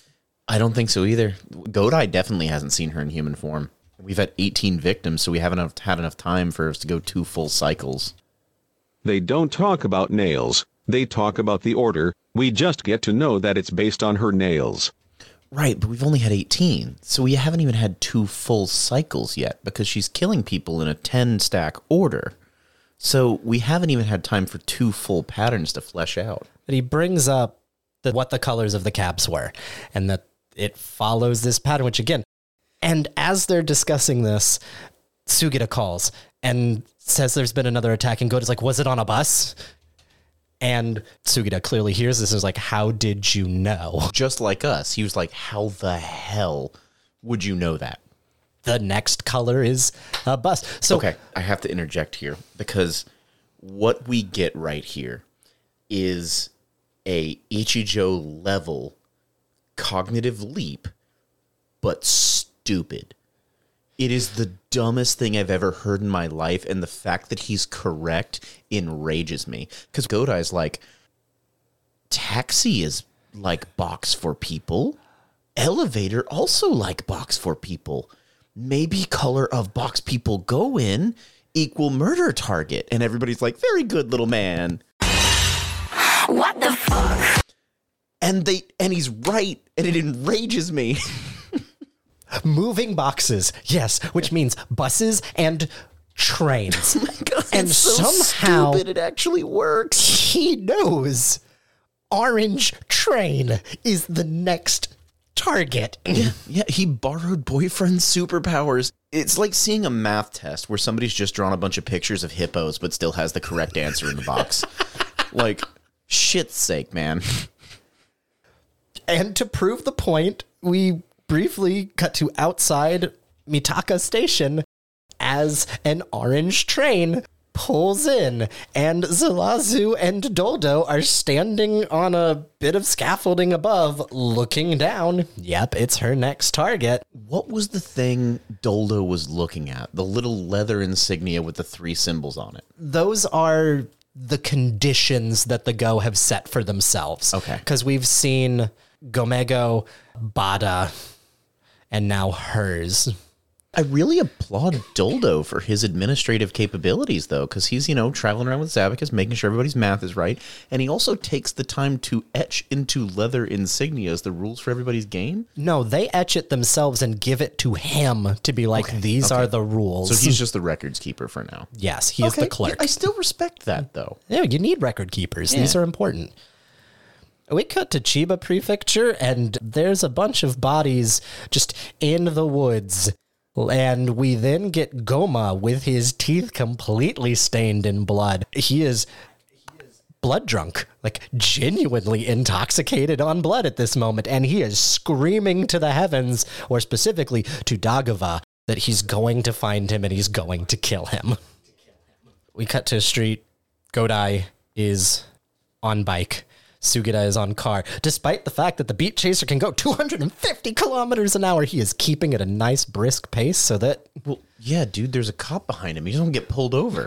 I don't think so either. Godai definitely hasn't seen her in human form. We've had 18 victims, so we haven't had enough time for us to go 2 full cycles. They don't talk about nails. They talk about the order. We just get to know that it's based on her nails. Right, but we've only had 18, so we haven't even had 2 full cycles yet, because she's killing people in a 10-stack order. So we haven't even had time for 2 full patterns to flesh out. But he brings up what the colors of the caps were, and that it follows this pattern, which again, and as they're discussing this, Sugita calls and says there's been another attack, and Goda's like, was it on a bus? And Sugita clearly hears this and is like, how did you know? Just like us. He was like, how the hell would you know that? The next color is a bus. So okay, I have to interject here, because what we get right here is a Ichijo level cognitive leap, but stupid. It is the dumbest thing I've ever heard in my life, and the fact that he's correct enrages me. Because Godai's like, taxi is like box for people. Elevator also like box for people. Maybe color of box people go in equal murder target. And everybody's like, very good, little man. What the fuck? And he's right, and it enrages me. moving boxes, yes, which means buses and trains. Oh my God, and it's so somehow stupid, it actually works. He knows orange train is the next target. Yeah, he borrowed boyfriend's superpowers. It's like seeing a math test where somebody's just drawn a bunch of pictures of hippos but still has the correct answer in the box. Like, shit's sake, man. And to prove the point, we briefly cut to outside Mitaka Station as an orange train pulls in, and Zalazu and Doldo are standing on a bit of scaffolding above, looking down. Yep, it's her next target. What was the thing Doldo was looking at? The little leather insignia with the 3 symbols on it. Those are the conditions that the Go have set for themselves. Okay. Because we've seen Gomego, Bada, and now hers. I really applaud Doldo for his administrative capabilities, though, because he's, traveling around with Zabacus, making sure everybody's math is right, and he also takes the time to etch into leather insignias the rules for everybody's game. No, they etch it themselves and give it to him to be like, these are the rules. So he's just the records keeper for now. Yes, he is the clerk. Yeah, I still respect that, though. Yeah, you need record keepers. These are important. We cut to Chiba Prefecture, and there's a bunch of bodies just in the woods. And we then get Goma with his teeth completely stained in blood. He is blood drunk, like genuinely intoxicated on blood at this moment. And he is screaming to the heavens, or specifically to Dagava, that he's going to find him and he's going to kill him. We cut to a street. Godai is on bike. Sugita is on car. Despite the fact that the Beat Chaser can go 250 kilometers an hour, he is keeping at a nice brisk pace so that... Well, yeah, dude, there's a cop behind him. He doesn't get pulled over.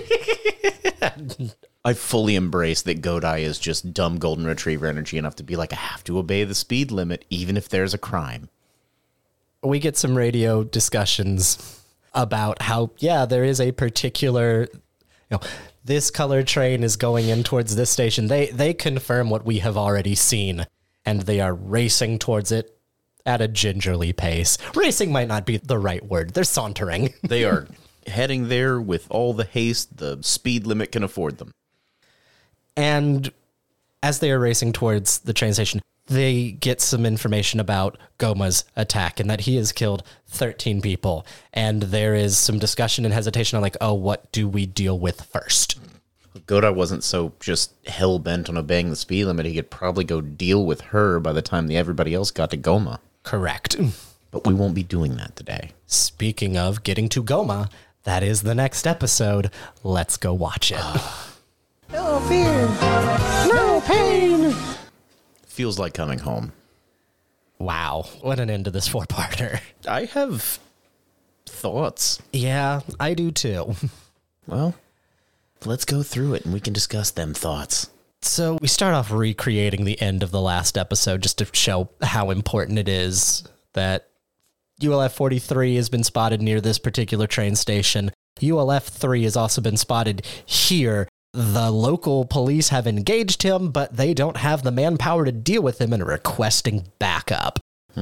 I fully embrace that Godai is just dumb golden retriever energy enough to be like, I have to obey the speed limit even if there's a crime. We get some radio discussions about how, there is a particular... this color train is going in towards this station. They confirm what we have already seen, and they are racing towards it at a gingerly pace. Racing might not be the right word. They're sauntering. They are heading there with all the haste the speed limit can afford them. And as they are racing towards the train station, they get some information about Goma's attack and that he has killed 13 people. And there is some discussion and hesitation on like, what do we deal with first? Godai wasn't so just hell-bent on obeying the speed limit. He could probably go deal with her by the time everybody else got to Goma. Correct. But we won't be doing that today. Speaking of getting to Goma, that is the next episode. Let's go watch it. No fear, no pain. Feels like coming home. Wow, what an end to this 4-parter. I have thoughts. Yeah, I do too. Well, let's go through it and we can discuss them thoughts. So we start off recreating the end of the last episode just to show how important it is that ULF 43 has been spotted near this particular train station. ULF 3 has also been spotted here. The local police have engaged him, but they don't have the manpower to deal with him and are requesting backup.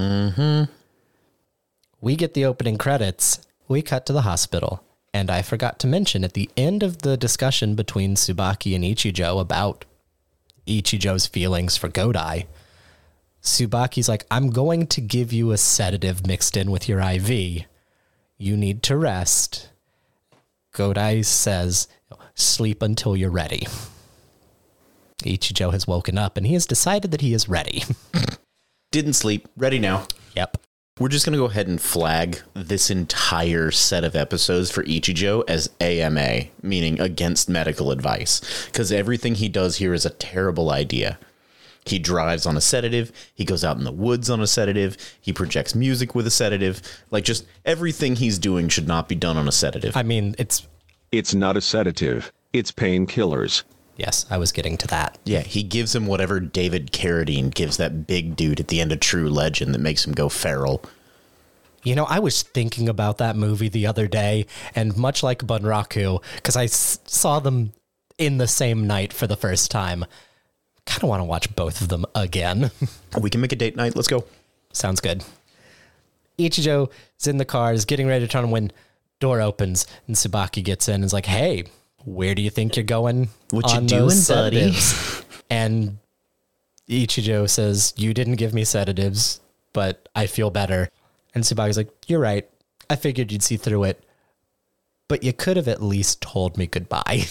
We get the opening credits. We cut to the hospital. And I forgot to mention at the end of the discussion between Tsubaki and Ichijo about Ichijo's feelings for Godai, Tsubaki's like, I'm going to give you a sedative mixed in with your IV. You need to rest. Godai says, sleep until you're ready. Ichijo has woken up and he has decided that he is ready. Didn't sleep. Ready now. Yep. We're just going to go ahead and flag this entire set of episodes for Ichijo as AMA, meaning against medical advice, because everything he does here is a terrible idea. He drives on a sedative. He goes out in the woods on a sedative. He projects music with a sedative. Like, just everything he's doing should not be done on a sedative. I mean, It's not a sedative. It's painkillers. yes, I was getting to that. Yeah, he gives him whatever David Carradine gives that big dude at the end of True Legend that makes him go feral. You know, I was thinking about that movie the other day, and much like Bunraku, because I saw them in the same night for the first time, kind of want to watch both of them again. We can make a date night. Let's go. Sounds good. Ichijo is in the car, is getting ready to turn when door opens, and Tsubaki gets in and is like, hey, where do you think you're going? What you on doing, those buddy? sedatives?" And Ichijo says, you didn't give me sedatives, but I feel better. And Tsubaki's like, you're right. I figured you'd see through it, but you could have at least told me goodbye.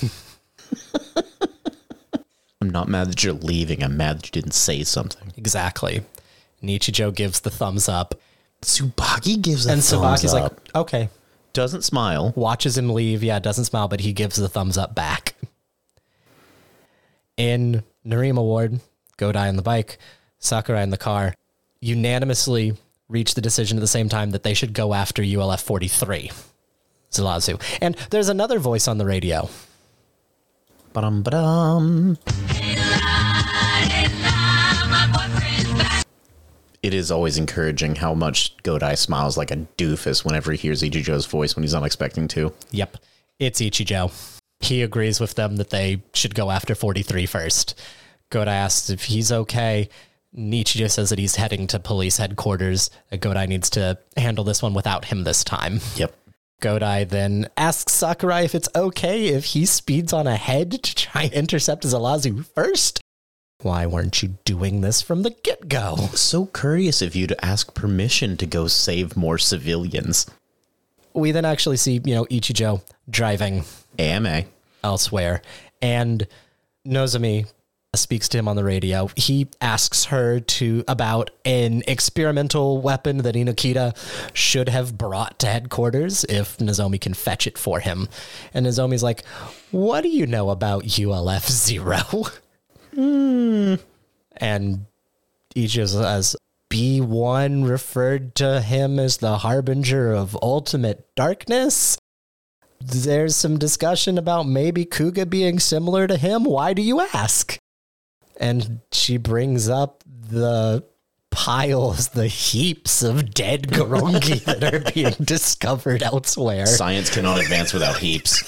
I'm not mad that you're leaving. I'm mad that you didn't say something. Exactly. And Ichijo gives the thumbs up. Tsubaki gives a And thumbs Tsubaki's up. like, okay. Doesn't smile. Watches him leave. Yeah, doesn't smile, but he gives the thumbs up back. In Narima Ward, Godai on the bike, Sakurai in the car, unanimously reach the decision at the same time that they should go after ULF 43, Zulazu. And there's another voice on the radio. Ba-dum, ba-dum. It is always encouraging how much Godai smiles like a doofus whenever he hears Ichijo's voice when he's not expecting to. Yep, it's Ichijo. He agrees with them that they should go after 43 first. Godai asks if he's okay. Ichijo says that he's heading to police headquarters. Godai needs to handle this one without him this time. Yep. Godai then asks Sakurai if it's okay if he speeds on ahead to try and intercept Zalazu first. Why weren't you doing this from the get-go? So courteous of you to ask permission to go save more civilians. We then actually see, Ichijo driving AMA. elsewhere, and Nozomi speaks to him on the radio. He asks her about an experimental weapon that Inokita should have brought to headquarters if Nozomi can fetch it for him. And Nozomi's like, what do you know about ULF 0? And Ichijo says, B1 referred to him as the harbinger of ultimate darkness. There's some discussion about maybe Kuga being similar to him. Why do you ask? And she brings up the piles, the heaps of dead Gorongi that are being discovered elsewhere. Science cannot advance without heaps.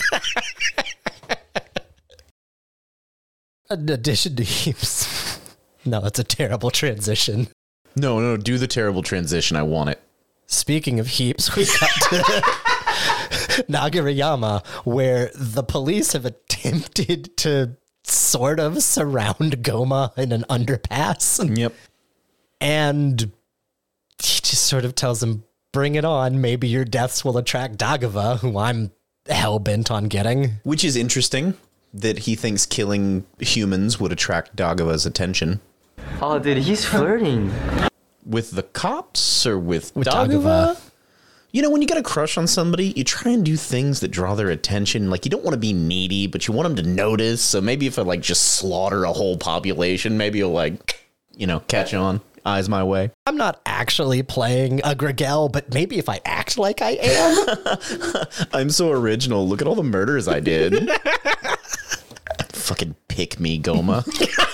In addition to heaps. No, that's a terrible transition. No, do the terrible transition. I want it. Speaking of heaps, we got to Nagarayama, where the police have attempted to sort of surround Goma in an underpass. Yep. And he just sort of tells them, bring it on. Maybe your deaths will attract Dagava, who I'm hell-bent on getting. Which is interesting that he thinks killing humans would attract Dagava's attention. Oh, dude, he's flirting. With the cops or with Dagava? Dagava? You know, when you get a crush on somebody, you try and do things that draw their attention. Like, you don't want to be needy, but you want them to notice. So maybe if I, just slaughter a whole population, maybe you'll, catch on. Eyes my way. I'm not actually playing a Grigel, but maybe if I act like I am. I'm so original. Look at all the murders I did. Fucking pick me, Goma.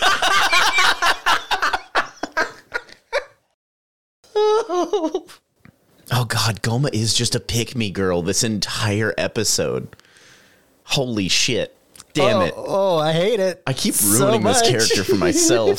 Oh God, Goma is just a pick me girl this entire episode. Holy shit. Damn it. Oh, I hate it. I keep ruining this character for myself.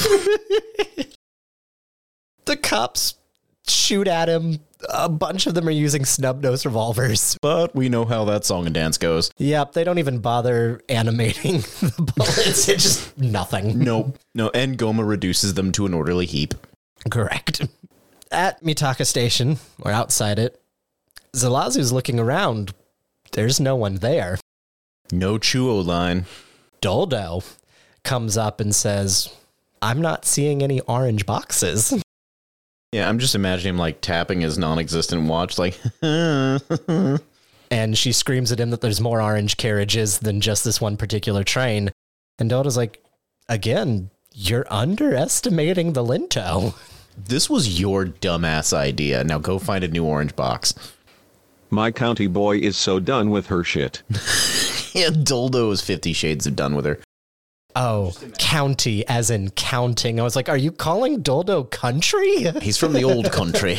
The cops shoot at him. A bunch of them are using snub-nosed revolvers. But we know how that song and dance goes. Yep, they don't even bother animating the bullets. It's just nothing. Nope. No, and Goma reduces them to an orderly heap. Correct. At Mitaka Station, or outside it, Zalazu's looking around. There's no one there. No Chuo line. Doldo comes up and says, I'm not seeing any orange boxes. Yeah, I'm just imagining him like tapping his non-existent watch like, And she screams at him that there's more orange carriages than just this one particular train. And Doldo's like, again, you're underestimating the Linto. this was your dumbass idea. Now go find a new orange box. My county boy is so done with her shit. Yeah, Doldo is 50 Shades of done with her. Oh, county as in counting. I was like, are you calling Doldo country? He's from the old country.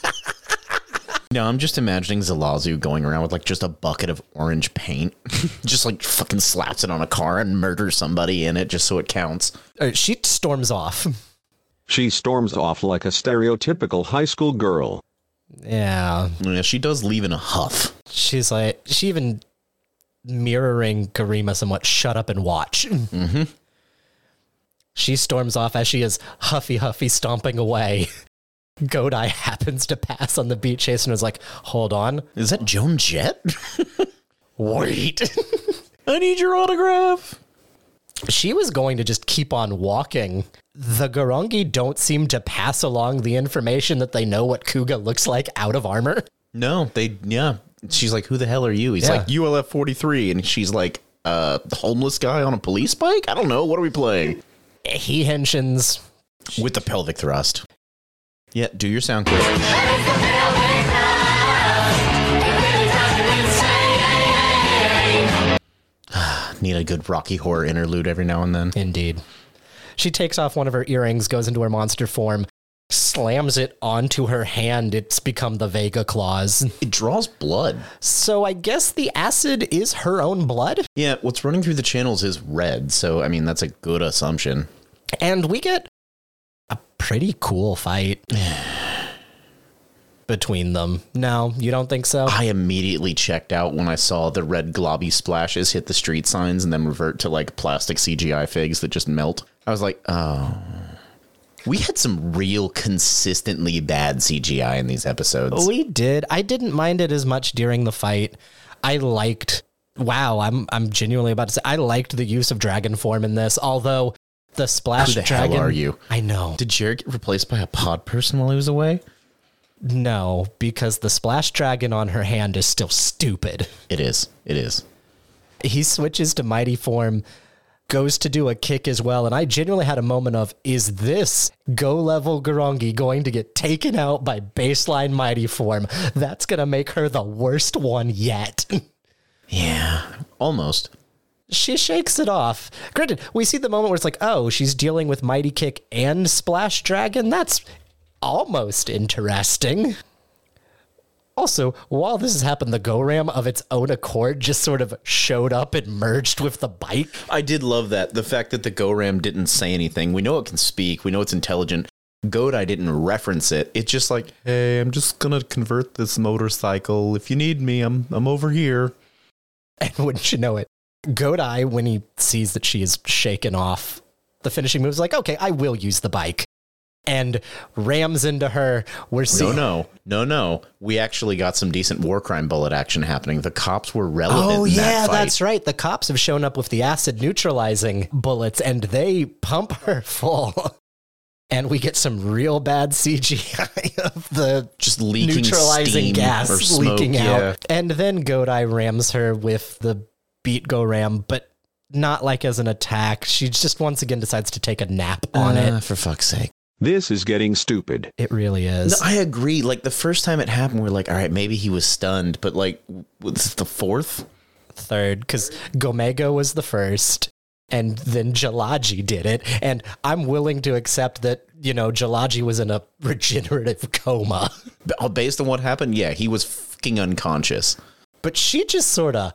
No, I'm just imagining Zalazu going around with like just a bucket of orange paint. Just like fucking slaps it on a car and murders somebody in it just so it counts. She storms off. She storms off like a stereotypical high school girl. Yeah. Yeah, she does leave in a huff. She's like, she even mirroring Garima somewhat, shut up and watch. Mm-hmm. She storms off as she is huffy stomping away. Godai happens to pass on the beat chase and is like, hold on. Is that Joan Jett? Wait. I need your autograph. She was going to just keep on walking. The Garangi don't seem to pass along the information that they know what Kuga looks like out of armor. No, yeah. She's like, who the hell are you? He's Yeah. like, ULF 43. And she's like, homeless guy on a police bike? I don't know. What are we playing? He henshins. With the pelvic thrust. Yeah, do your sound clip. Need a good Rocky Horror interlude every now and then. Indeed. She takes off one of her earrings, goes into her monster form, slams it onto her hand. It's become the Vega claws. It draws blood. So I guess the acid is her own blood. Yeah, what's running through the channels is red. So, I mean, that's a good assumption. And we get a pretty cool fight between them. No, you don't think so? I immediately checked out when I saw the red globby splashes hit the street signs and then revert to like plastic CGI figs that just melt. I was like, oh. We had some real consistently bad CGI in these episodes. We did. I didn't mind it as much during the fight. I liked, wow, I'm genuinely about to say, I liked the use of dragon form in this, although the splash Who the dragon. hell are you? I know. Did Jared get replaced by a pod person while he was away? No, because the splash dragon on her hand is still stupid. It is. It is. He switches to mighty form, goes to do a kick as well, and I genuinely had a moment of, is this go-level Garangi going to get taken out by baseline mighty form? That's going to make her the worst one yet. Yeah, almost. She shakes it off. Granted, we see the moment where it's like, oh, she's dealing with mighty kick and splash dragon. That's almost interesting. Also, while this has happened, the Go-Ram of its own accord just sort of showed up and merged with the bike. I did love that. The fact that the Go-Ram didn't say anything. We know it can speak. We know it's intelligent. Godai didn't reference it. It's just like, hey, I'm just going to convert this motorcycle. If you need me, I'm over here. And wouldn't you know it, Godai, when he sees that she is shaken off, the finishing move is like, okay, I will use the bike. And rams into her. We're seeing. No. We actually got some decent war crime bullet action happening. The cops were relevant. Oh, in that yeah, fight. that's right. The cops have shown up with the acid neutralizing bullets and they pump her full. And we get some real bad CGI of the Just leaking neutralizing steam gas or smoke, leaking out. yeah. And then Godai rams her with the beat go ram, but not like as an attack. She just once again decides to take a nap on it. For fuck's sake. This is getting stupid. It really is. No, I agree. Like the first time it happened, we're like, all right, maybe he was stunned. But like, what's the fourth? Third, because Gomego was the first. and then Jalaji did it. And I'm willing to accept that, Jalaji was in a regenerative coma. Based on what happened, yeah, he was fucking unconscious. But she just sort of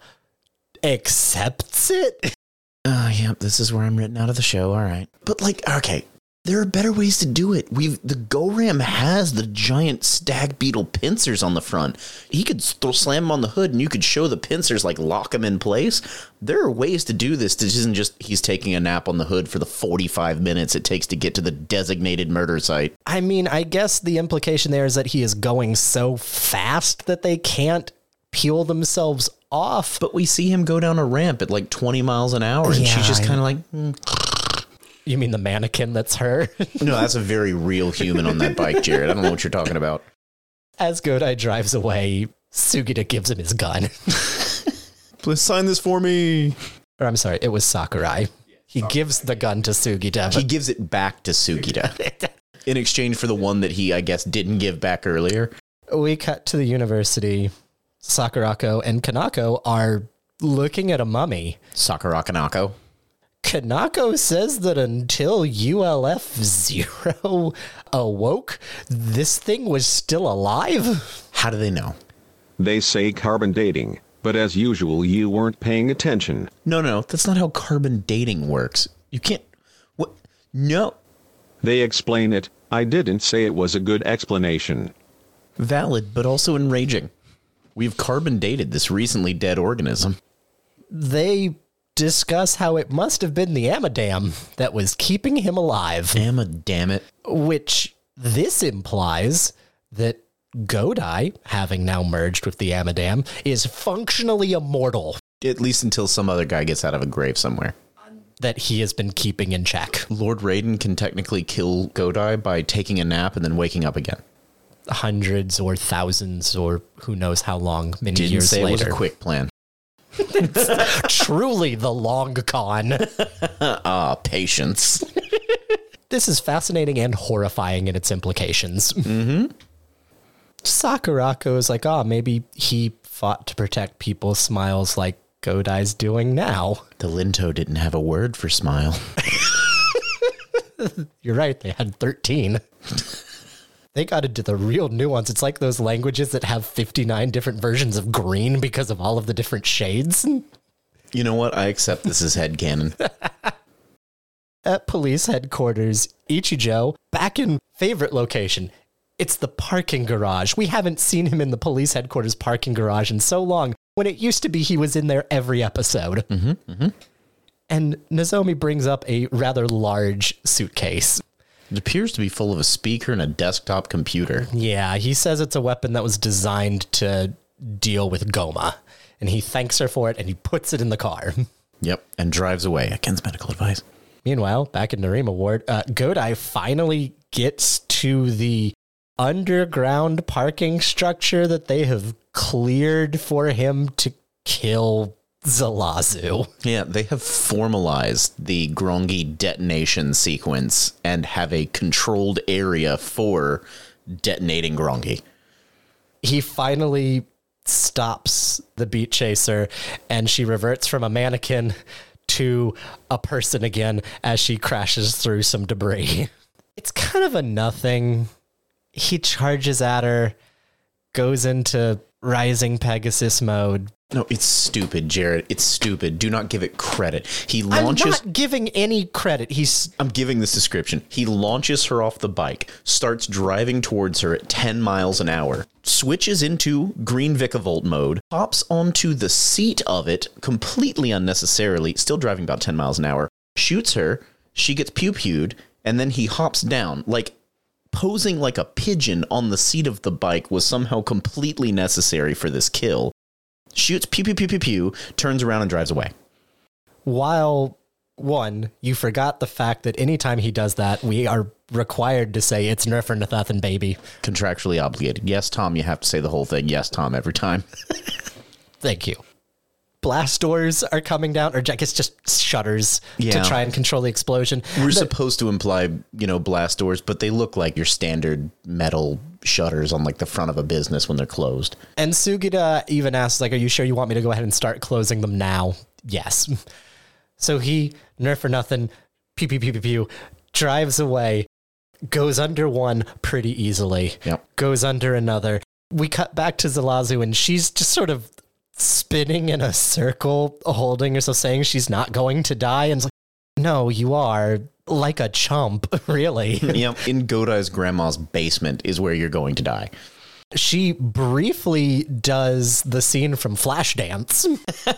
accepts it. Yeah, this is where I'm written out of the show. All right. But okay, there are better ways to do it. The Go-Ram has the giant stag beetle pincers on the front. He could slam them on the hood and you could show the pincers, lock them in place. There are ways to do this. This isn't just he's taking a nap on the hood for the 45 minutes it takes to get to the designated murder site. I mean, I guess the implication there is that he is going so fast that they can't peel themselves off. But we see him go down a ramp at 20 miles an hour and she's just kind of You mean the mannequin that's her? No, that's a very real human on that bike, Jared. I don't know what you're talking about. As Godai drives away, Sugita gives him his gun. Please sign this for me. Or I'm sorry, it was Sakurai. He gives the gun to Sugita. He gives it back to Sugita in exchange for the one that he, I guess, didn't give back earlier. We cut to the university. Sakurako and Kanako are looking at a mummy. Sakurakanako. Kanako says that until ULF 0 awoke, this thing was still alive. How do they know? They say carbon dating, but as usual, you weren't paying attention. No, that's not how carbon dating works. You can't... What? No. They explain it. I didn't say it was a good explanation. Valid, but also enraging. We've carbon dated this recently dead organism. They discuss how it must have been the Amadam that was keeping him alive. Damn it. Which this implies that Godai, having now merged with the Amadam, is functionally immortal. At least until some other guy gets out of a grave somewhere. That he has been keeping in check. Lord Raiden can technically kill Godai by taking a nap and then waking up again. Hundreds or thousands or who knows how long, many years later. later. It was a quick plan. Truly the long con. Patience. This is fascinating and horrifying in its implications. Mm-hmm. Sakurako is like, maybe he fought to protect people's smiles like Godai's doing now. The Linto didn't have a word for smile. You're right, they had 13. They got into the real nuance. It's like those languages that have 59 different versions of green because of all of the different shades. You know what? I accept this as headcanon. At police headquarters, Ichijo, back in favorite location. It's the parking garage. We haven't seen him in the police headquarters parking garage in so long, when it used to be he was in there every episode. Mm-hmm. And Nozomi brings up a rather large suitcase. It appears to be full of a speaker and a desktop computer. Yeah, he says it's a weapon that was designed to deal with Goma. And he thanks her for it, and he puts it in the car. Yep, and drives away against medical advice. Meanwhile, back in Narima Ward, Godai finally gets to the underground parking structure that they have cleared for him to kill Zalazu. Yeah, they have formalized the Grongi detonation sequence and have a controlled area for detonating Grongi. He finally stops the beat chaser, and she reverts from a mannequin to a person again as she crashes through some debris. It's kind of a nothing. He charges at her, goes into Rising Pegasus mode. No, it's stupid, Jared. It's stupid. Do not give it credit. He launches... I'm not giving any credit. I'm giving this description. He launches her off the bike, starts driving towards her at 10 miles an hour, switches into Green Vikavolt mode, hops onto the seat of it completely unnecessarily, still driving about 10 miles an hour, shoots her, she gets pew-pewed, and then he hops down. Posing like a pigeon on the seat of the bike was somehow completely necessary for this kill. Shoots pew, pew, pew, pew, pew, turns around and drives away. While, one, you forgot the fact that anytime he does that, we are required to say it's Nerfer Nathathan baby. Contractually obligated. Yes, Tom, you have to say the whole thing. Yes, Tom, every time. Thank you. Blast doors are coming down, or I guess just shutters to try and control the explosion. We're supposed to imply, blast doors, but they look like your standard metal shutters on the front of a business when they're closed. And Sugita even asks, are you sure you want me to go ahead and start closing them now? Yes. So he, nerf or nothing, pew, pew, pew, pew, pew, drives away, goes under one pretty easily, goes under another. We cut back to Zalazu, and she's just sort of spinning in a circle, holding herself, saying she's not going to die. And it's like, no, you are, like a chump, really. In Godai's grandma's basement is where you're going to die. She briefly does the scene from Flashdance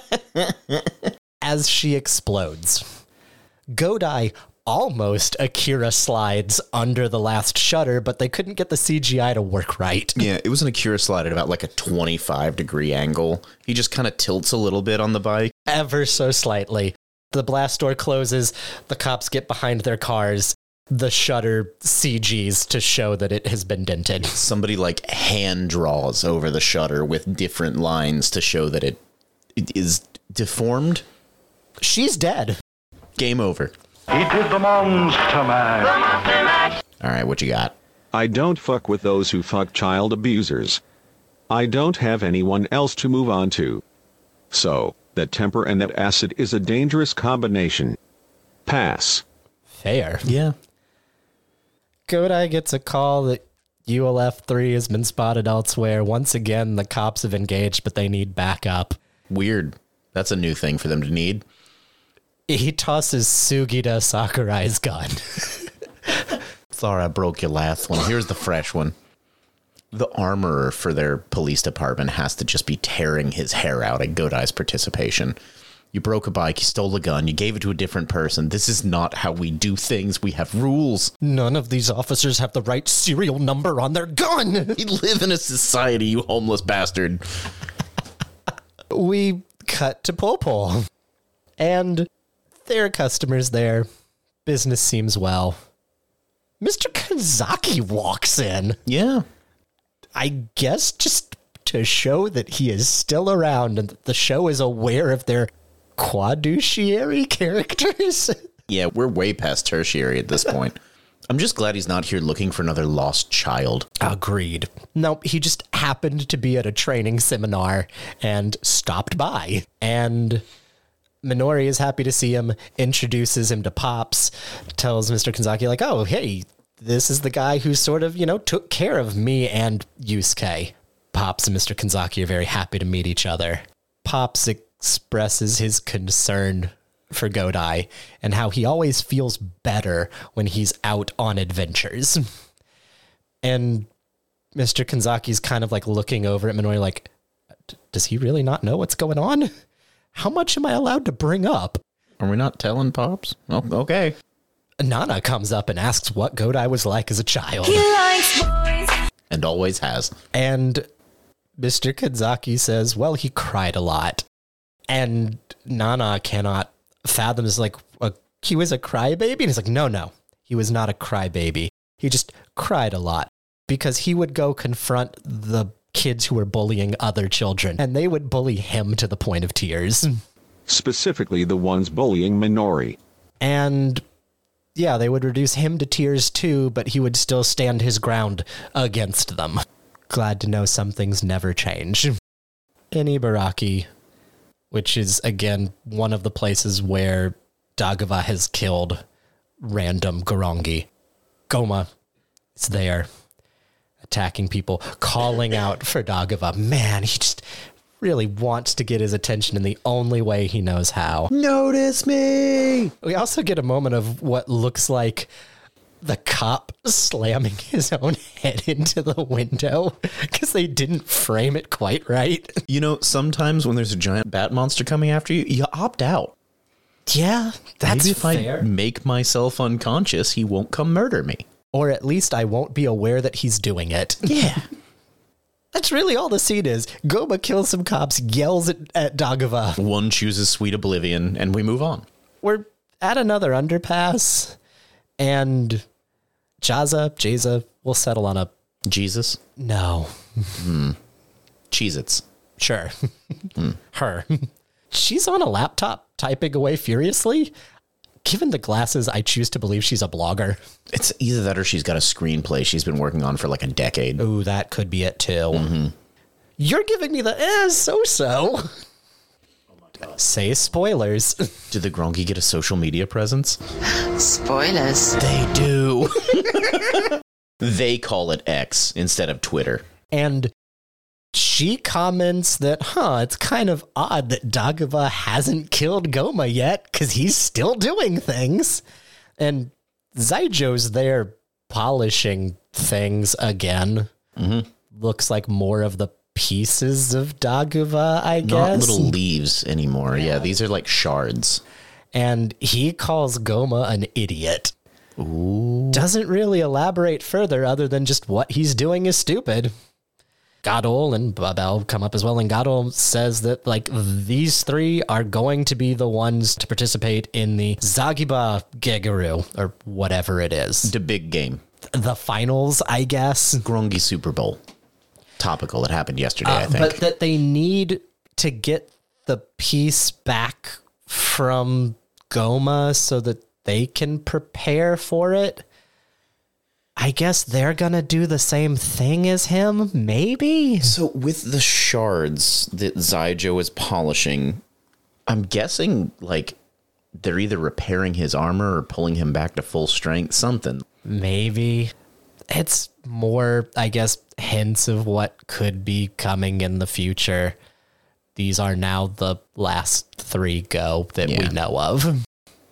as she explodes. Godai almost Akira slides under the last shutter, but they couldn't get the CGI to work right. Yeah, it was an Akira slide at about like a 25-degree angle. He just kind of tilts a little bit on the bike. Ever so slightly. The blast door closes, the cops get behind their cars, the shutter CGs to show that it has been dented. Somebody like hand draws over the shutter with different lines to show that it is deformed. She's dead. Game over. He did the Monster Mash. All right, what you got? I don't fuck with those who fuck child abusers. I don't have anyone else to move on to. So, that temper and that acid is a dangerous combination. Pass. Fair. Yeah. Godai gets a call that ULF-3 has been spotted elsewhere. Once again, the cops have engaged, but they need backup. Weird. That's a new thing for them to need. He tosses Sugita Sakurai's gun. Sorry, I broke your last one. Here's the fresh one. The armorer for their police department has to just be tearing his hair out at Godai's participation. You broke a bike, you stole a gun, you gave it to a different person. This is not how we do things. We have rules. None of these officers have the right serial number on their gun. We live in a society, you homeless bastard. We cut to Pol. And there are customers there. Business seems well. Mr. Kanzaki walks in. Yeah. I guess just to show that he is still around and that the show is aware of their quadutiary characters. Yeah, we're way past tertiary at this point. I'm just glad he's not here looking for another lost child. Agreed. No, he just happened to be at a training seminar and stopped by. And Minori is happy to see him, introduces him to Pops, tells Mr. Kanzaki, like, oh, hey, this is the guy who sort of, took care of me and Yusuke. Pops and Mr. Kanzaki are very happy to meet each other. Pops expresses his concern for Godai and how he always feels better when he's out on adventures. And Mr. Kanzaki's kind of like looking over at Minori like, does he really not know what's going on? How much am I allowed to bring up? Are we not telling Pops? Oh, okay. Nana comes up and asks what Godai was like as a child. He likes boys. And always has. And Mr. Kanzaki says, well, he cried a lot. And Nana cannot fathom this, like, he was a crybaby? And he's like, no, he was not a crybaby. He just cried a lot because he would go confront the kids who were bullying other children, and they would bully him to the point of tears. Specifically the ones bullying Minori. And yeah, they would reduce him to tears too, but he would still stand his ground against them. Glad to know some things never change. In Ibaraki, which is, again, one of the places where Dagawa has killed random Gorongi, Goma is there, attacking people, calling out for Dagawa. Man, he just really wants to get his attention in the only way he knows how. Notice me! We also get a moment of what looks like the cop slamming his own head into the window because they didn't frame it quite right. Sometimes when there's a giant bat monster coming after you, you opt out. Yeah, that's Maybe if fair. I make myself unconscious, he won't come murder me. Or at least I won't be aware that he's doing it. Yeah. That's really all the scene is. Goma kills some cops, yells at Dagawa. One chooses sweet oblivion, and we move on. We're at another underpass, and Jaza will settle on a... Jesus? No. Cheez-Its. Sure. Her. She's on a laptop typing away furiously. Given the glasses, I choose to believe she's a blogger. It's either that or she's got a screenplay she's been working on for like a decade. Ooh, that could be it too. Mm-hmm. You're giving me the so-so. Say spoilers. Did the Grongi get a social media presence? Spoilers. They do. They call it X instead of Twitter. And she comments that, it's kind of odd that Daguva hasn't killed Goma yet, because he's still doing things. And Zaijo's there polishing things again. Mm-hmm. Looks like more of the pieces of Daguva, I guess. Not little leaves anymore. Yeah, these are like shards. And he calls Goma an idiot. Ooh. Doesn't really elaborate further other than just what he's doing is stupid. Gadol and Babel come up as well, and Gadol says that like these three are going to be the ones to participate in the Zagiba Gegaru, or whatever it is. The big game. The finals, I guess. Grongi Super Bowl. Topical. It happened yesterday, I think. But that they need to get the piece back from Goma so that they can prepare for it. I guess they're gonna do the same thing as him, maybe? So with the shards that Zaijo is polishing, I'm guessing like they're either repairing his armor or pulling him back to full strength, something. Maybe. It's more, I guess, hints of what could be coming in the future. These are now the last three Go that we know of.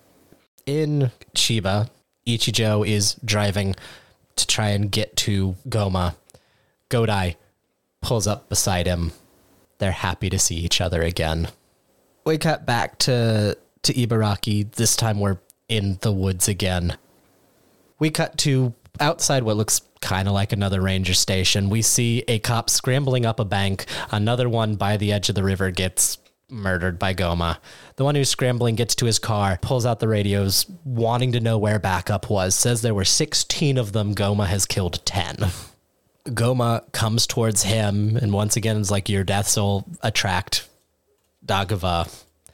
In Chiba, Ichijo is driving to try and get to Goma. Godai pulls up beside him. They're happy to see each other again. We cut back to Ibaraki. This time we're in the woods again. We cut to outside what looks kind of like another ranger station. We see a cop scrambling up a bank. Another one by the edge of the river gets murdered by Goma. The one who's scrambling gets to his car, pulls out the radios, wanting to know where backup was, says there were 16 of them. Goma has killed 10. Goma comes towards him, and once again is like, your deaths will attract Daguva.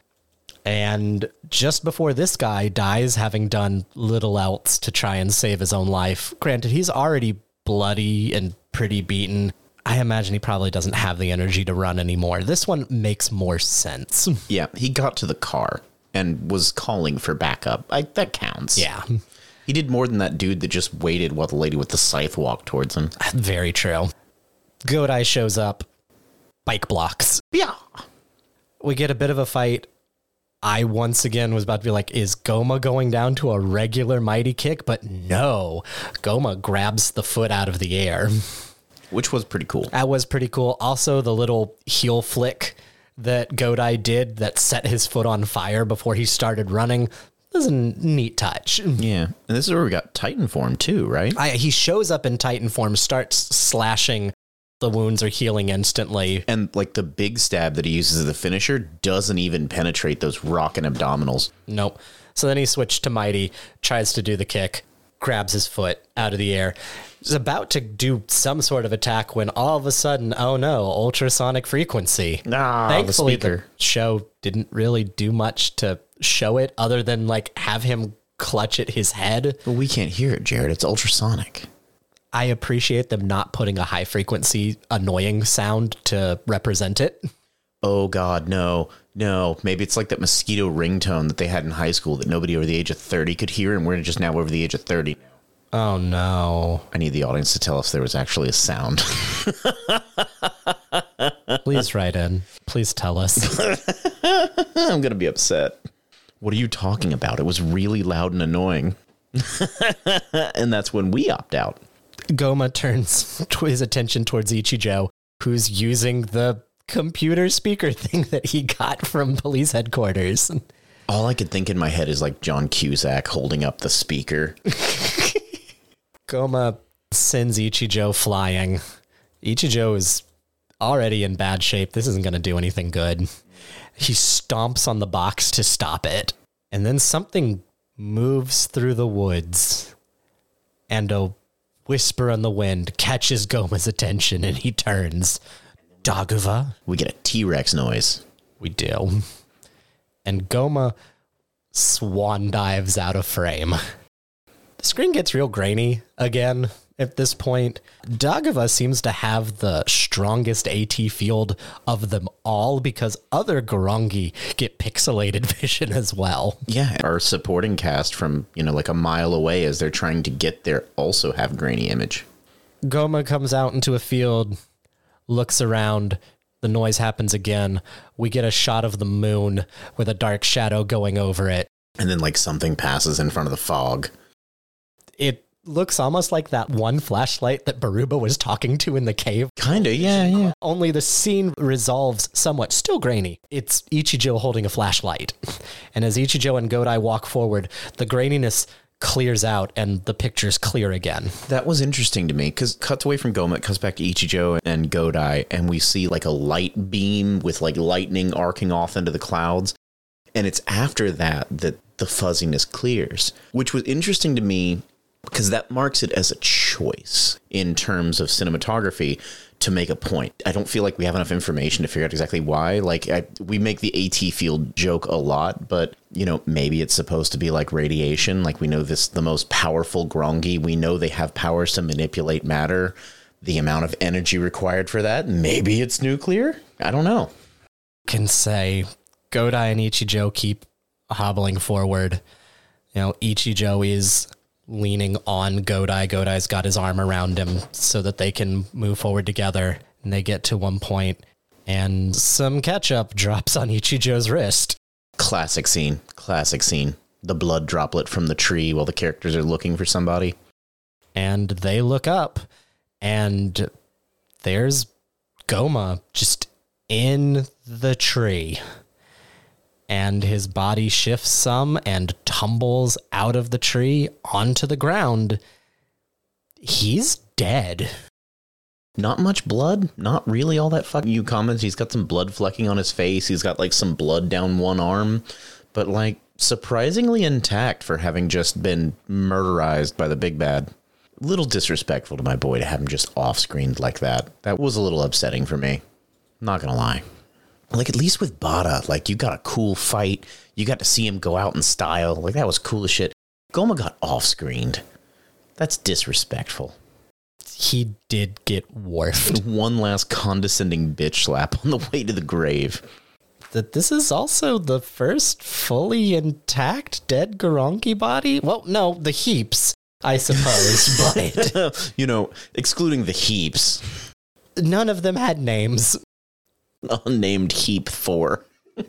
And just before this guy dies, having done little else to try and save his own life, granted, he's already bloody and pretty beaten. I imagine he probably doesn't have the energy to run anymore. This one makes more sense. Yeah, he got to the car and was calling for backup. That counts. Yeah. He did more than that dude that just waited while the lady with the scythe walked towards him. Very true. Godai shows up. Bike blocks. Yeah. We get a bit of a fight. I once again was about to be like, is Goma going down to a regular mighty kick? But no. Goma grabs the foot out of the air. Which was pretty cool. That was pretty cool. Also, the little heel flick that Godai did that set his foot on fire before he started running was a neat touch. Yeah. And this is where we got Titan form too, right? He shows up in Titan form, starts slashing. The wounds are healing instantly. And like the big stab that he uses as the finisher doesn't even penetrate those rockin' abdominals. Nope. So then he switched to Mighty, tries to do the kick, grabs his foot out of the air. He's about to do some sort of attack when all of a sudden, oh no, ultrasonic frequency. Thankfully, the show didn't really do much to show it other than like have him clutch at his head. Well, we can't hear it, Jared. It's ultrasonic. I appreciate them not putting a high frequency annoying sound to represent it. Oh God, no. Maybe it's like that mosquito ringtone that they had in high school that nobody over the age of 30 could hear, and we're just now over the age of 30. Oh no. I need the audience to tell us there was actually a sound. Please write in. Please tell us. I'm going to be upset. What are you talking about? It was really loud and annoying. And that's when we opt out. Goma turns his attention towards Ichijo, who's using the computer speaker thing that he got from police headquarters. All I could think in my head is like John Cusack holding up the speaker. Goma sends Ichijo flying. Ichijo is already in bad shape. This isn't going to do anything good. He stomps on the box to stop it. And then something moves through the woods. And a whisper on the wind catches Goma's attention, and he turns. Daguva? We get a T-Rex noise. We do. And Goma swan dives out of frame. The screen gets real grainy again. at this point. Dagova seems to have the strongest AT field of them all because other Gorongi get pixelated vision as well. Yeah, our supporting cast from, like a mile away as they're trying to get there also have grainy image. Goma comes out into a field, looks around. The noise happens again. We get a shot of the moon with a dark shadow going over it. And then like something passes in front of the fog. It looks almost like that one flashlight that Baruba was talking to in the cave. Kinda, yeah. Only the scene resolves somewhat. Still grainy. It's Ichijo holding a flashlight. And as Ichijo and Godai walk forward, the graininess clears out and the picture's clear again. That was interesting to me because cuts away from Goma, it cuts back to Ichijo and Godai, and we see like a light beam with like lightning arcing off into the clouds. And it's after that that the fuzziness clears, which was interesting to me because that marks it as a choice in terms of cinematography to make a point. I don't feel like we have enough information to figure out exactly why. Like we make the AT field joke a lot, but maybe it's supposed to be like radiation. Like we know the most powerful Grongi, we know they have powers to manipulate matter. The amount of energy required for that, maybe it's nuclear. I don't know. Can say Godai and Ichijo keep hobbling forward. Ichijo is leaning on Godai. Godai's got his arm around him so that they can move forward together. And they get to one point and some ketchup drops on Ichijo's wrist. Classic scene. The blood droplet from the tree while the characters are looking for somebody. And they look up and there's Goma just in the tree. And his body shifts some and tumbles out of the tree onto the ground. He's dead. Not much blood. Not really all that fucking. You comment, he's got some blood flecking on his face. He's got like some blood down one arm. But like surprisingly intact for having just been murderized by the big bad. Little disrespectful to my boy to have him just off-screened like that. That was a little upsetting for me. Not gonna lie. Like, at least with Bada, like, you got a cool fight. You got to see him go out in style. Like, that was cool as shit. Goma got off-screened. That's disrespectful. He did get warfed. One last condescending bitch slap on the way to the grave. That this is also the first fully intact dead Gorongi body? Well, no, the heaps, I suppose, but... excluding the heaps. None of them had names. Unnamed heap 4.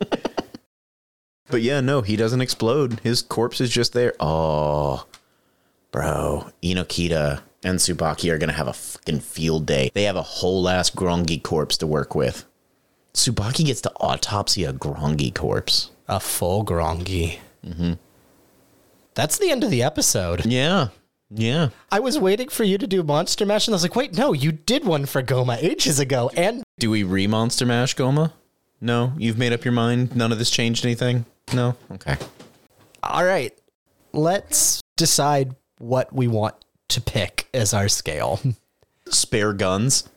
But yeah, no, he doesn't explode. His corpse is just there. Oh, bro. Inokita and Tsubaki are going to have a fucking field day. They have a whole ass Grongi corpse to work with. Tsubaki gets to autopsy a Grongi corpse. A full Grongi. Mm-hmm. That's the end of the episode. Yeah. I was waiting for you to do Monster Mash, and I was like, wait, no, you did one for Goma ages ago. And do we re-Monster Mash Goma? No? You've made up your mind? None of this changed anything? No? Okay. All right. Let's decide what we want to pick as our scale. Spare guns.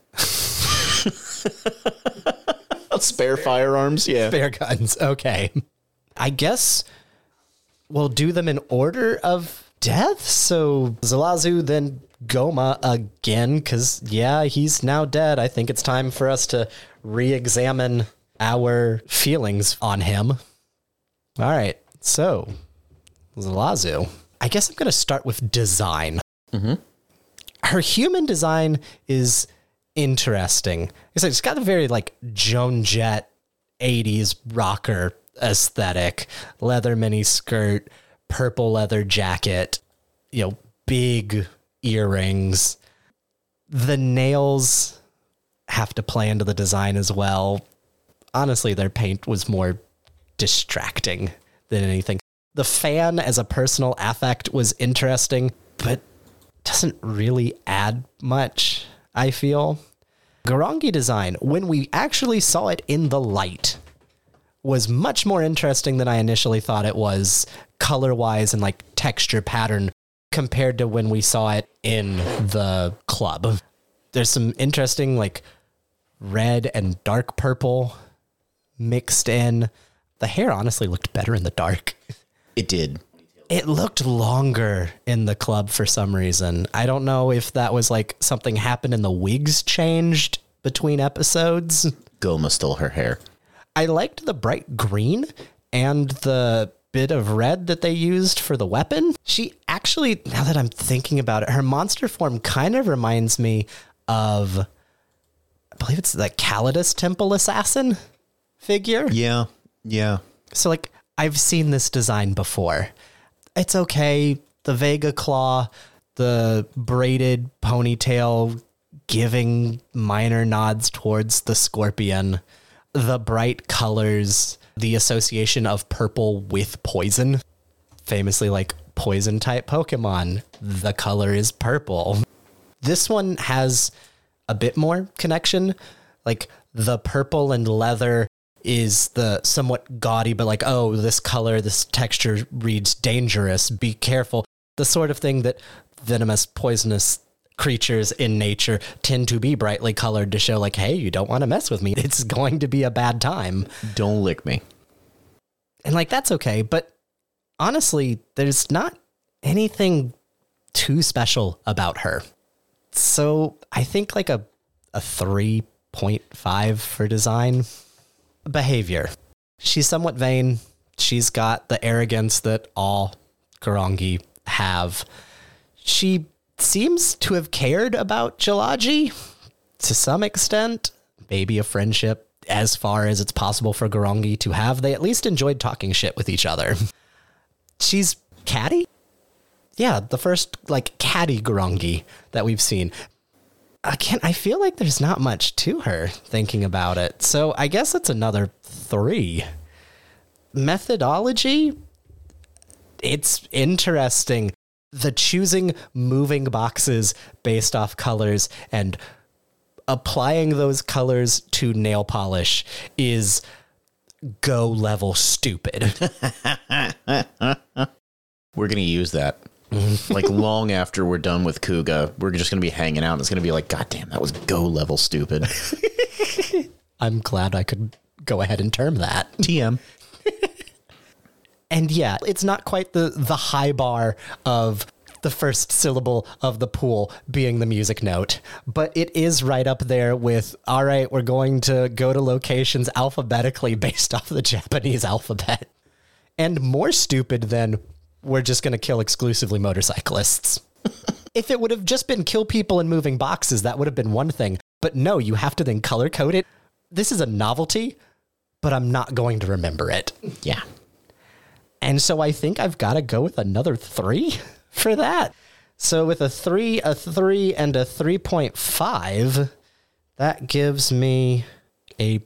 Spare firearms, yeah. Spare guns, okay. I guess we'll do them in order of death. So Zalazu, then Goma again, because, yeah, he's now dead. I think it's time for us to re-examine our feelings on him. All right, so Zalazu. I guess I'm going to start with design. Mm-hmm. Her human design is interesting. It's got a very, like, Joan Jett 80s rocker aesthetic. Leather mini skirt, purple leather jacket, big earrings. The nails have to play into the design as well. Honestly, their paint was more distracting than anything. The fan as a personal affect was interesting, but doesn't really add much, I feel. Gorongi design, when we actually saw it in the light, was much more interesting than I initially thought it was, color-wise and like texture pattern, compared to when we saw it in the club. There's some interesting like red and dark purple mixed in. The hair honestly looked better in the dark. It did. it looked longer in the club for some reason. I don't know if that was like something happened and the wigs changed between episodes. Goma stole her hair. I liked the bright green and the bit of red that they used for the weapon. She actually, now that I'm thinking about it, her monster form kind of reminds me of, I believe it's the Calidus Temple Assassin figure. Yeah. So like, I've seen this design before. It's okay. The Vega Claw, the braided ponytail giving minor nods towards the scorpion, the bright colors, the association of purple with poison. Famously, like poison type Pokemon, the color is purple. This one has a bit more connection. Like the purple and leather is the somewhat gaudy, but like, oh, this color, this texture reads dangerous. Be careful. The sort of thing that venomous, poisonous creatures in nature tend to be brightly colored to show like, hey, you don't want to mess with me. It's going to be a bad time. Don't lick me. And like, that's okay. But honestly, there's not anything too special about her. So I think like a 3.5 for design. Behavior. She's somewhat vain. She's got the arrogance that all Garangi have. She seems to have cared about Jalaji to some extent. Maybe a friendship as far as it's possible for Garangi to have. They at least enjoyed talking shit with each other. She's catty? Yeah, the first like catty Garangi that we've seen. Again, I feel like there's not much to her thinking about it. So I guess it's another 3. Methodology? It's interesting. The choosing moving boxes based off colors and applying those colors to nail polish is go level stupid. We're going to use that. Like long after we're done with Kuga, we're just going to be hanging out and it's going to be like, God damn, that was go level stupid. I'm glad I could go ahead and term that. TM. And yeah, it's not quite the high bar of the first syllable of the pool being the music note, but it is right up there with, all right, we're going to go to locations alphabetically based off the Japanese alphabet. And more stupid than we're just going to kill exclusively motorcyclists. If it would have just been kill people in moving boxes, that would have been one thing. But no, you have to then color code it. This is a novelty, but I'm not going to remember it. Yeah. And so I think I've got to go with another 3 for that. So with a 3, and a 3.5, that gives me a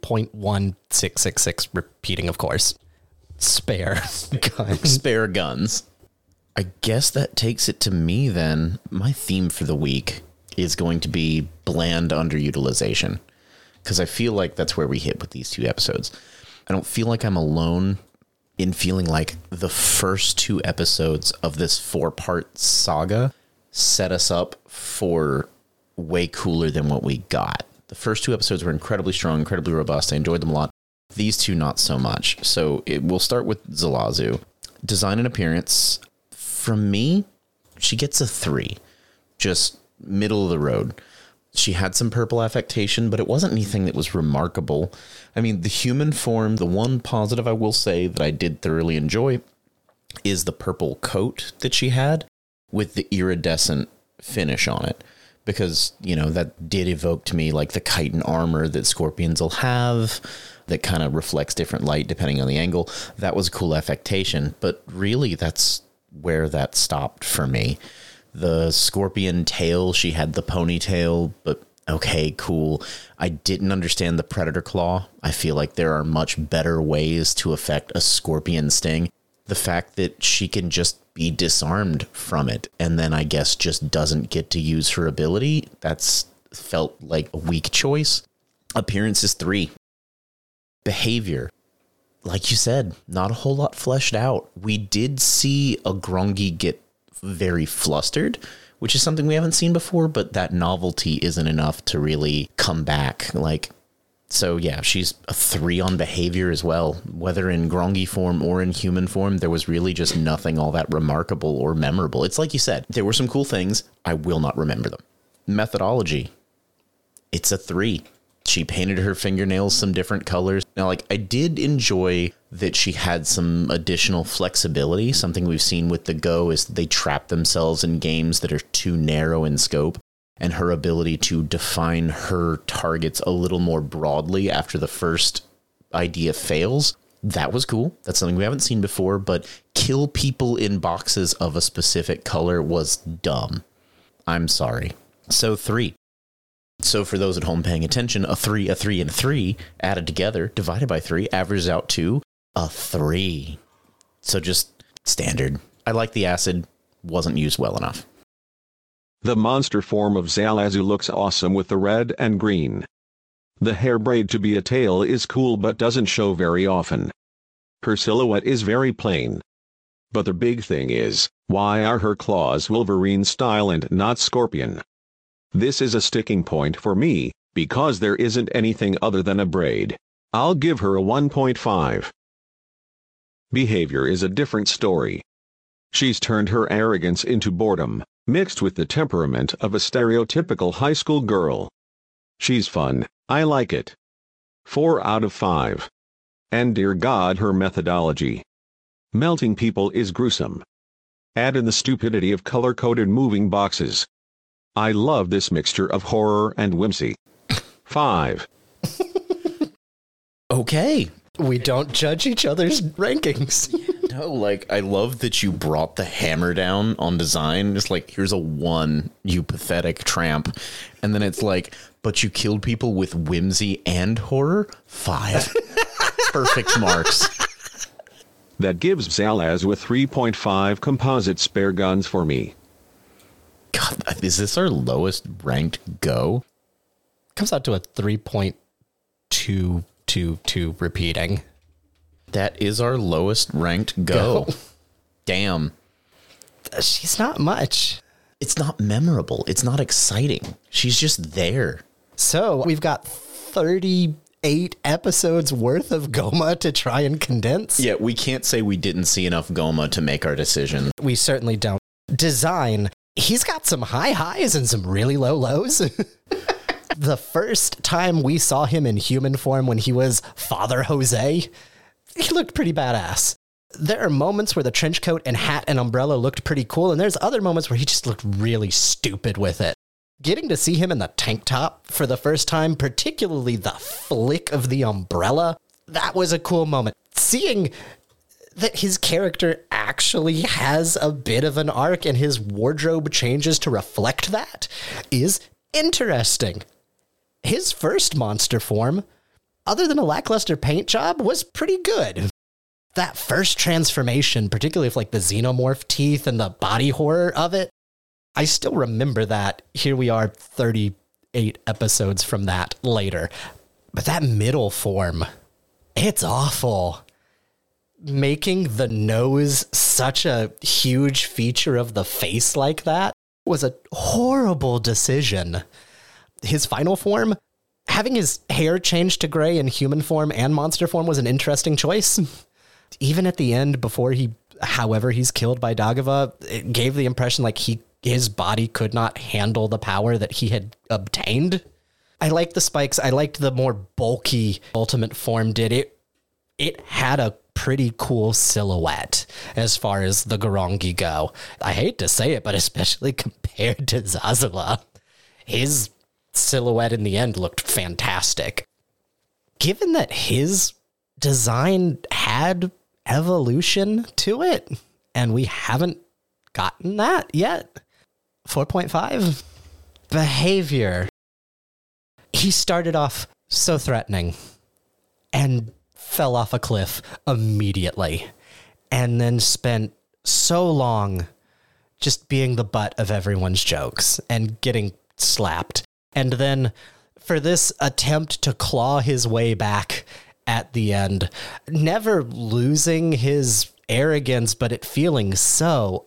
3.1666, repeating, of course. Spare guns. Spare guns. I guess that takes it to me then. My theme for the week is going to be bland underutilization, because I feel like that's where we hit with these 2 episodes. I don't feel like I'm alone in feeling like the first 2 episodes of this 4-part saga set us up for way cooler than what we got. The first 2 episodes were incredibly strong, incredibly robust. I enjoyed them a lot. These 2, not so much. So we'll start with Zalazu. Design and appearance. From me, she gets a 3. Just middle of the road. She had some purple affectation, but it wasn't anything that was remarkable. I mean, the human form, the one positive I will say that I did thoroughly enjoy is the purple coat that she had with the iridescent finish on it. Because, you know, that did evoke to me like the chitin armor that scorpions will have that kind of reflects different light depending on the angle. That was a cool affectation, but really that's where that stopped for me. The scorpion tail, she had the ponytail, but okay, cool. I didn't understand the predator claw. I feel like there are much better ways to affect a scorpion sting. The fact that she can just be disarmed from it and then I guess just doesn't get to use her ability, that's felt like a weak choice. Appearance is 3. Behavior, like you said, not a whole lot fleshed out. We did see a Grongi get very flustered, which is something we haven't seen before, but that novelty isn't enough to really come back. Like, So yeah, she's a 3 on behavior as well. Whether in Grongi form or in human form, there was really just nothing all that remarkable or memorable. It's like you said, there were some cool things. I will not remember them. Methodology. It's a 3. She painted her fingernails some different colors. Now, like, I did enjoy that she had some additional flexibility. Something we've seen with the Go is they trap themselves in games that are too narrow in scope. And her ability to define her targets a little more broadly after the first idea fails. That was cool. That's something we haven't seen before, but kill people in boxes of a specific color was dumb. I'm sorry. So 3. So for those at home paying attention, a 3, a 3, and a 3 added together, divided by 3, averages out to a 3. So just standard. I like the acid. Wasn't used well enough. The monster form of Zalazu looks awesome with the red and green. The hair braid to be a tail is cool but doesn't show very often. Her silhouette is very plain. But the big thing is, why are her claws Wolverine style and not Scorpion? This is a sticking point for me, because there isn't anything other than a braid. I'll give her a 1.5. Behavior is a different story. She's turned her arrogance into boredom, mixed with the temperament of a stereotypical high school girl. She's fun, I like it. 4 out of 5. And dear God, her methodology. Melting people is gruesome. Add in the stupidity of color-coded moving boxes. I love this mixture of horror and whimsy. 5. Okay. We don't judge each other's rankings. No, like, I love that you brought the hammer down on design. Just like, here's a 1, you pathetic tramp. And then it's like, but you killed people with whimsy and horror? 5. Perfect marks. That gives Zalazu a 3.5 composite spare guns for me. God, is this our lowest ranked Go? Comes out to a 3.222 repeating. That is our lowest ranked Go. Damn. She's not much. It's not memorable. It's not exciting. She's just there. So we've got 38 episodes worth of Goma to try and condense. Yeah, we can't say we didn't see enough Goma to make our decision. We certainly don't. Design. He's got some high highs and some really low lows. The first time we saw him in human form when he was Father Jose, he looked pretty badass. There are moments where the trench coat and hat and umbrella looked pretty cool, and there's other moments where he just looked really stupid with it. Getting to see him in the tank top for the first time, particularly the flick of the umbrella, that was a cool moment. Seeing that his character actually has a bit of an arc and his wardrobe changes to reflect that is interesting. His first monster form, other than a lackluster paint job, was pretty good. That first transformation, particularly with like the xenomorph teeth and the body horror of it, I still remember that. Here we are 38 episodes from that later. But that middle form, it's awful. Making the nose such a huge feature of the face like that was a horrible decision. His final form, having his hair changed to gray in human form and monster form was an interesting choice. Even at the end, before he's killed by Dagova, it gave the impression like his body could not handle the power that he had obtained. I liked the spikes. I liked the more bulky ultimate form did it. It had a pretty cool silhouette as far as the Gorongi go. I hate to say it, but especially compared to Zazula, his silhouette in the end looked fantastic. Given that his design had evolution to it, and we haven't gotten that yet. 4.5. Behavior. He started off so threatening and fell off a cliff immediately, and then spent so long just being the butt of everyone's jokes and getting slapped. And then for this attempt to claw his way back at the end, never losing his arrogance, but it feeling so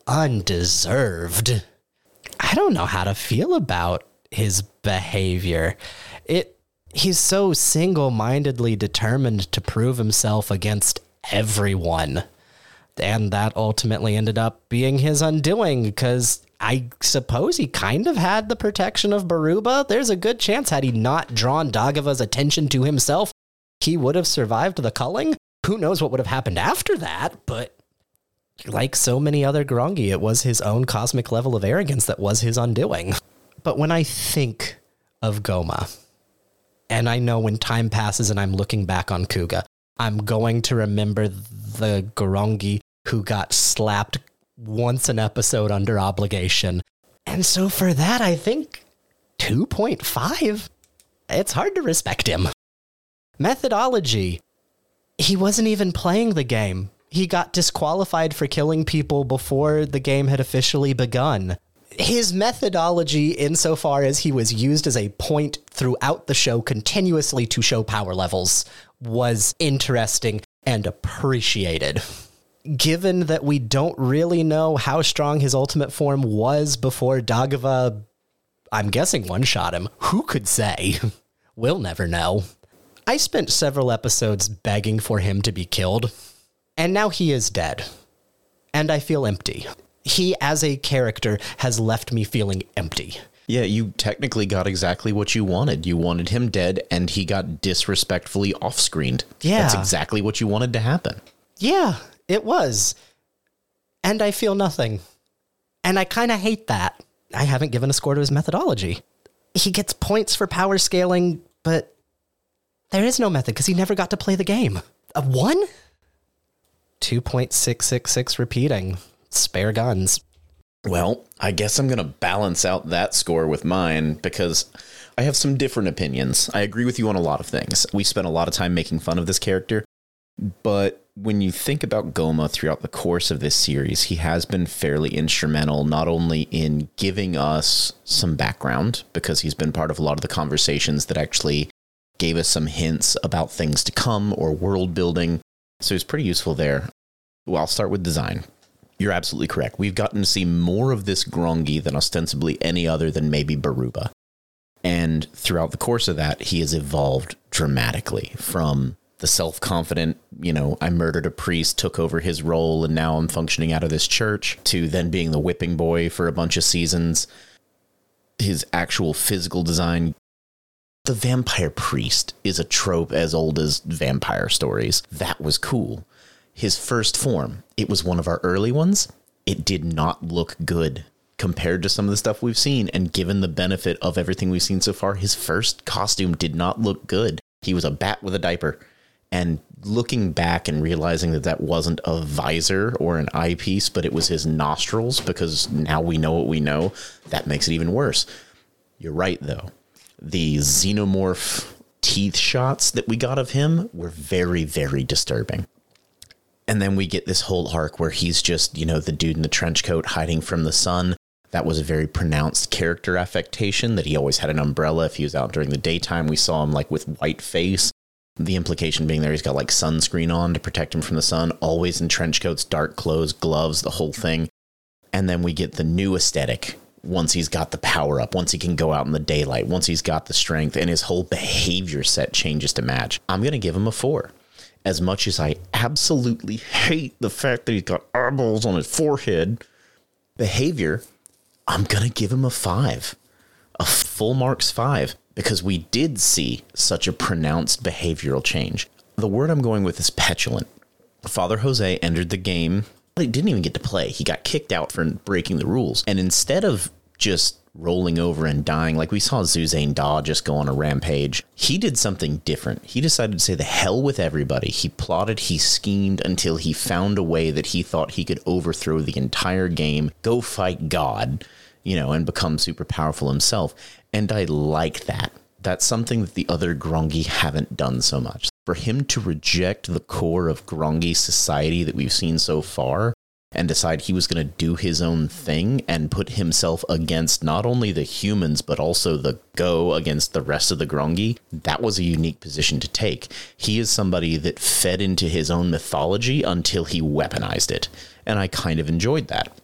undeserved. I don't know how to feel about his behavior. He's so single-mindedly determined to prove himself against everyone. And that ultimately ended up being his undoing, because I suppose he kind of had the protection of Baruba. There's a good chance had he not drawn Dagava's attention to himself, he would have survived the culling. Who knows what would have happened after that, but like so many other Grongi, it was his own cosmic level of arrogance that was his undoing. But when I think of Goma, and I know when time passes and I'm looking back on Kuga, I'm going to remember the Grongi who got slapped once an episode under obligation. And so for that, I think 2.5. It's hard to respect him. Methodology. He wasn't even playing the game. He got disqualified for killing people before the game had officially begun. His methodology, insofar as he was used as a point throughout the show continuously to show power levels, was interesting and appreciated. Given that we don't really know how strong his ultimate form was before Dagava, I'm guessing one-shot him. Who could say? We'll never know. I spent several episodes begging for him to be killed, and now he is dead. And I feel empty. He, as a character, has left me feeling empty. Yeah, you technically got exactly what you wanted. You wanted him dead, and he got disrespectfully off-screened. Yeah. That's exactly what you wanted to happen. Yeah, it was. And I feel nothing. And I kind of hate that. I haven't given a score to his methodology. He gets points for power scaling, but there is no method because he never got to play the game. A 1? 2.666 repeating. Spare guns. Well, I guess I'm going to balance out that score with mine because I have some different opinions. I agree with you on a lot of things. We spent a lot of time making fun of this character, but when you think about Goma throughout the course of this series, he has been fairly instrumental, not only in giving us some background, because he's been part of a lot of the conversations that actually gave us some hints about things to come or world building. So he's pretty useful there. Well, I'll start with design. You're absolutely correct. We've gotten to see more of this Grongi than ostensibly any other than maybe Baruba. And throughout the course of that, he has evolved dramatically from the self-confident, I murdered a priest, took over his role, and now I'm functioning out of this church, to then being the whipping boy for a bunch of seasons. His actual physical design. The vampire priest is a trope as old as vampire stories. That was cool. His first form, it was one of our early ones. It did not look good compared to some of the stuff we've seen. And given the benefit of everything we've seen so far, his first costume did not look good. He was a bat with a diaper. And looking back and realizing that that wasn't a visor or an eyepiece, but it was his nostrils, because now we know what we know, that makes it even worse. You're right, though. The xenomorph teeth shots that we got of him were very, very disturbing. And then we get this whole arc where he's just, the dude in the trench coat hiding from the sun. That was a very pronounced character affectation, that he always had an umbrella. If he was out during the daytime, we saw him with white face. The implication being there, he's got sunscreen on to protect him from the sun, always in trench coats, dark clothes, gloves, the whole thing. And then we get the new aesthetic once he's got the power up, once he can go out in the daylight, once he's got the strength, and his whole behavior set changes to match. I'm going to give him a 4. As much as I absolutely hate the fact that he's got eyeballs on his forehead, behavior, I'm going to give him a 5. A full marks 5. Because we did see such a pronounced behavioral change. The word I'm going with is petulant. Father Jose entered the game. He didn't even get to play. He got kicked out for breaking the rules. And instead of just rolling over and dying, like we saw Zuzane Daw just go on a rampage, he did something different. He decided to say the hell with everybody. He plotted, he schemed until he found a way that he thought he could overthrow the entire game, go fight God, and become super powerful himself. And I like that. That's something that the other Grongi haven't done so much. For him to reject the core of Grongi society that we've seen so far and decide he was going to do his own thing and put himself against not only the humans, but also the Go against the rest of the Grongi, that was a unique position to take. He is somebody that fed into his own mythology until he weaponized it. And I kind of enjoyed that.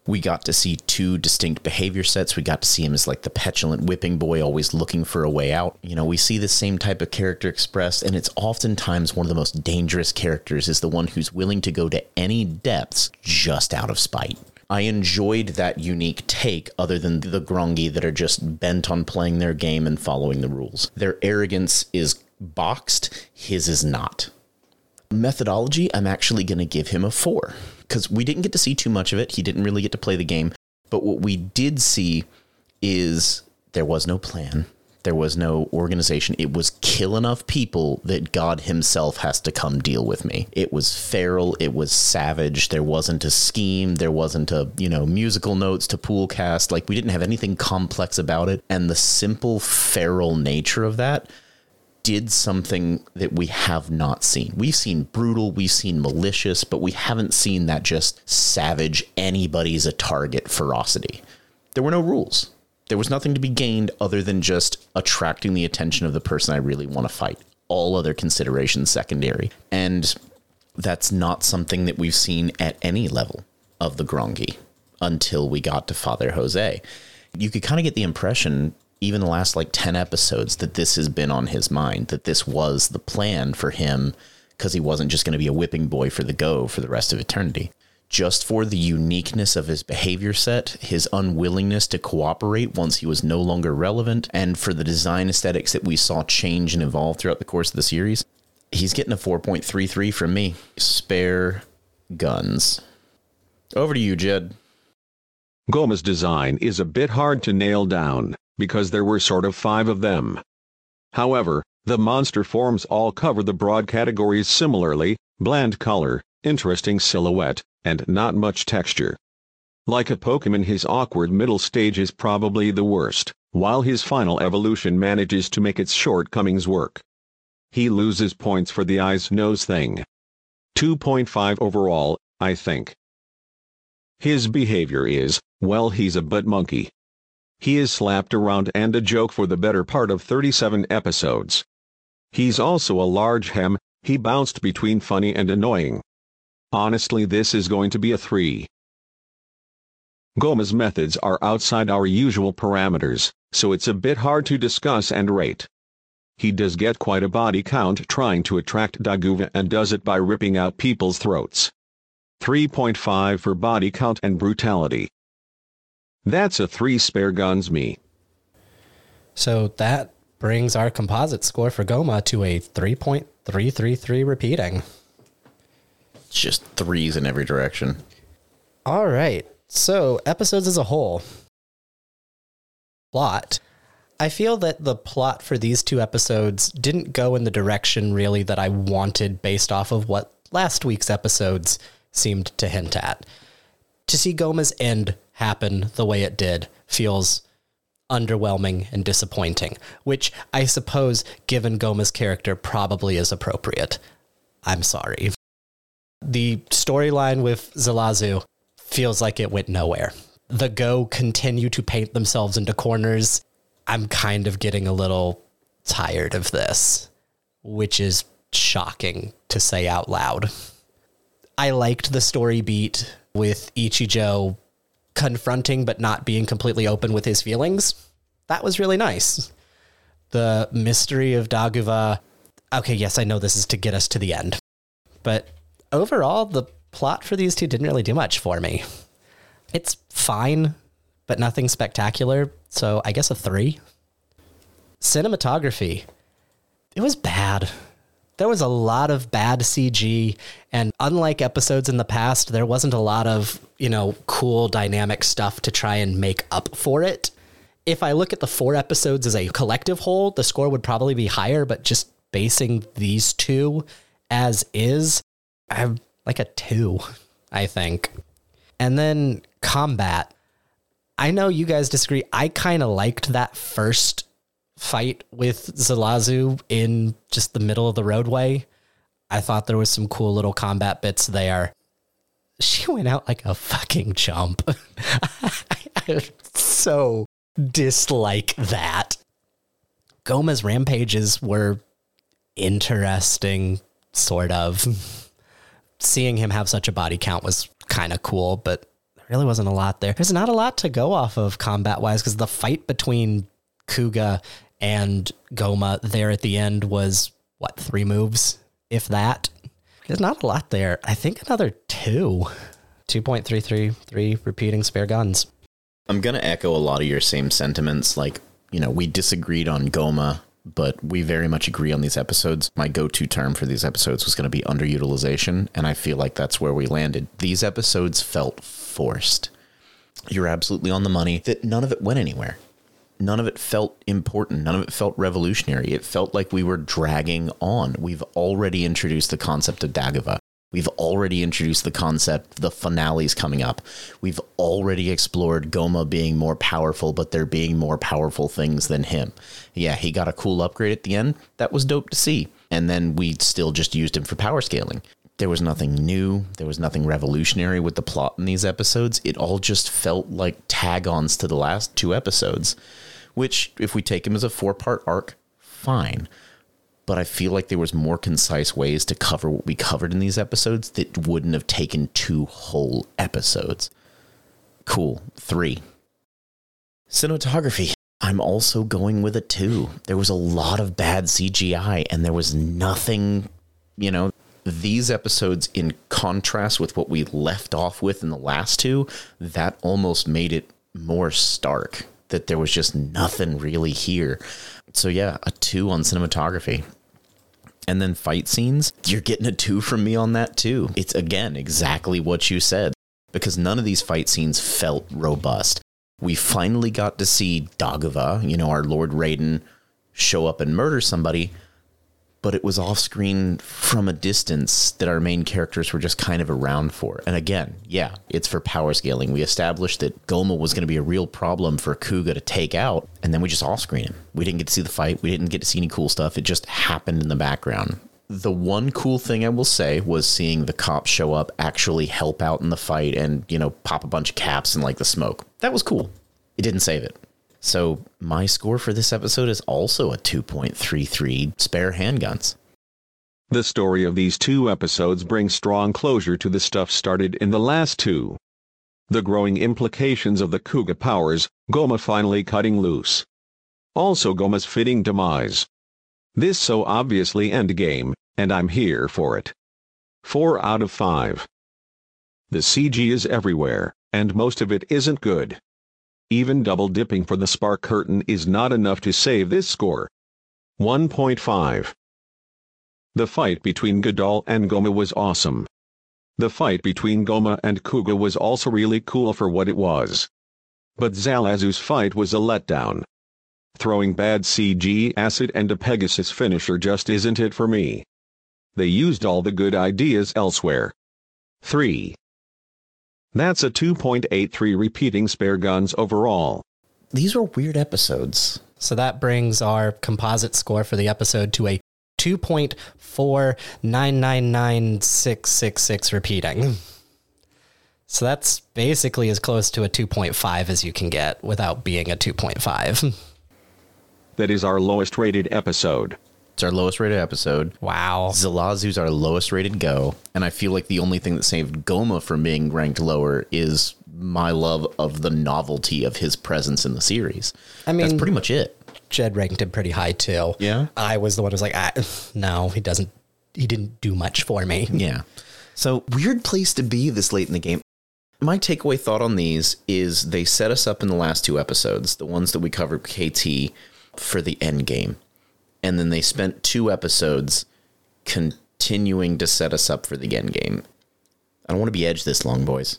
We got to see two distinct behavior sets. We got to see him as like the petulant whipping boy, always looking for a way out. You know, we see the same type of character expressed, and it's oftentimes one of the most dangerous characters is the one who's willing to go to any depths just out of spite. I enjoyed that unique take other than the Grongi that are just bent on playing their game and following the rules. Their arrogance is boxed. His is not. Methodology, I'm actually going to give him a 4 because we didn't get to see too much of it. He didn't really get to play the game. But what we did see is there was no plan. There was no organization. It was kill enough people that God himself has to come deal with me. It was feral. It was savage. There wasn't a scheme. There wasn't a, musical notes to pool cast. Like, we didn't have anything complex about it. And the simple feral nature of that did something that we have not seen. We've seen brutal, we've seen malicious, but we haven't seen that just savage, anybody's a target ferocity. There were no rules. There was nothing to be gained other than just attracting the attention of the person I really want to fight. All other considerations secondary. And that's not something that we've seen at any level of the Grongi until we got to Father Jose. You could kind of get the impression, even the last 10 episodes, that this has been on his mind, that this was the plan for him, because he wasn't just going to be a whipping boy for the rest of eternity. Just for the uniqueness of his behavior set, his unwillingness to cooperate once he was no longer relevant, and for the design aesthetics that we saw change and evolve throughout the course of the series, he's getting a 4.33 from me. Spare guns. Over to you, Jed. Goma's design is a bit hard to nail down, because there were sort of 5 of them. However, the monster forms all cover the broad categories similarly: bland color, interesting silhouette, and not much texture. Like a Pokemon, his awkward middle stage is probably the worst, while his final evolution manages to make its shortcomings work. He loses points for the eyes-nose thing. 2.5 overall, I think. His behavior is, well, he's a butt monkey. He is slapped around and a joke for the better part of 37 episodes. He's also a large hem. He bounced between funny and annoying. Honestly, this is going to be a 3. Goma's methods are outside our usual parameters, so it's a bit hard to discuss and rate. He does get quite a body count trying to attract Daguva and does it by ripping out people's throats. 3.5 for body count and brutality. That's a 3 spare guns me. So that brings our composite score for Goma to a 3.333 repeating. It's just 3s in every direction. All right. So episodes as a whole. Plot. I feel that the plot for these 2 episodes didn't go in the direction really that I wanted based off of what last week's episodes seemed to hint at. To see Goma's end happen the way it did feels underwhelming and disappointing, which I suppose, given Goma's character, probably is appropriate. I'm sorry. The storyline with Zelazu feels like it went nowhere. The Go continue to paint themselves into corners. I'm kind of getting a little tired of this, which is shocking to say out loud. I liked the story beat with Ichijo confronting but not being completely open with his feelings. That was really nice. The mystery of Daguva. Okay, yes, I know this is to get us to the end. But overall, the plot for these 2 didn't really do much for me. It's fine, but nothing spectacular, so I guess a 3. Cinematography. It was bad. There was a lot of bad CG, and unlike episodes in the past, there wasn't a lot of, cool dynamic stuff to try and make up for it. If I look at the 4 episodes as a collective whole, the score would probably be higher, but just basing these 2 as is, I have like a 2, I think. And then combat. I know you guys disagree. I kind of liked that first fight with Zelazu in just the middle of the roadway. I thought there was some cool little combat bits there. She went out like a fucking chump. I so dislike that. Goma's rampages were interesting, sort of. Seeing him have such a body count was kind of cool, but there really wasn't a lot there. There's not a lot to go off of combat-wise, because the fight between Kuga and Goma there at the end was, 3 moves, if that? There's not a lot there. I think another 2.333 repeating spare guns. I'm going to echo a lot of your same sentiments. Like, we disagreed on Goma, but we very much agree on these episodes. My go-to term for these episodes was going to be underutilization, and I feel like that's where we landed. These episodes felt forced. You're absolutely on the money that none of it went anywhere. None of it felt important. None of it felt revolutionary. It felt like we were dragging on. We've already introduced the concept of Daguva. We've already introduced the concept, the finale's coming up. We've already explored Goma being more powerful, but there being more powerful things than him. Yeah, he got a cool upgrade at the end. That was dope to see. And then we still just used him for power scaling. There was nothing new. There was nothing revolutionary with the plot in these episodes. It all just felt like tag-ons to the last 2 episodes, which, if we take him as a 4-part arc, fine. But I feel like there was more concise ways to cover what we covered in these episodes that wouldn't have taken 2 whole episodes. Cool. 3. Cinematography. I'm also going with a 2. There was a lot of bad CGI, and there was nothing, these episodes, in contrast with what we left off with in the last 2, that almost made it more stark, that there was just nothing really here. So yeah, a 2 on cinematography. And then fight scenes, you're getting a 2 from me on that too. It's, again, exactly what you said, because none of these fight scenes felt robust. We finally got to see Daguva, our Lord Raiden, show up and murder somebody, but it was off screen from a distance that our main characters were just kind of around for. And again, yeah, it's for power scaling. We established that Goma was going to be a real problem for Kuga to take out, and then we just off screen him. We didn't get to see the fight. We didn't get to see any cool stuff. It just happened in the background. The one cool thing I will say was seeing the cops show up, actually help out in the fight, and, pop a bunch of caps and the smoke. That was cool. It didn't save it. So my score for this episode is also a 2.33 spare handguns. The story of these 2 episodes brings strong closure to the stuff started in the last 2. The growing implications of the Kuga powers, Goma finally cutting loose. Also Goma's fitting demise. This so obviously endgame, and I'm here for it. 4 out of 5. The CG is everywhere, and most of it isn't good. Even double dipping for the spark curtain is not enough to save this score. 1.5. The fight between Gadol and Goma was awesome. The fight between Goma and Kuga was also really cool for what it was. But Zalazu's fight was a letdown. Throwing bad CG acid and a Pegasus finisher just isn't it for me. They used all the good ideas elsewhere. 3. That's a 2.83 repeating spare guns overall. These were weird episodes. So that brings our composite score for the episode to a 2.4999666 repeating. So that's basically as close to a 2.5 as you can get without being a 2.5. That is our lowest rated episode. It's our lowest rated episode. Wow. Zalazu's our lowest rated go. And I feel like the only thing that saved Goma from being ranked lower is my love of the novelty of his presence in the series. I mean, that's pretty much it. Jed ranked him pretty high too. Yeah. I was the one who was like, no, he didn't do much for me. Yeah. So weird place to be this late in the game. My takeaway thought on these is they set us up in the last 2 episodes, the ones that we covered KT, for the end game. And then they spent 2 episodes continuing to set us up for the end game. I don't want to be Edge this long, boys.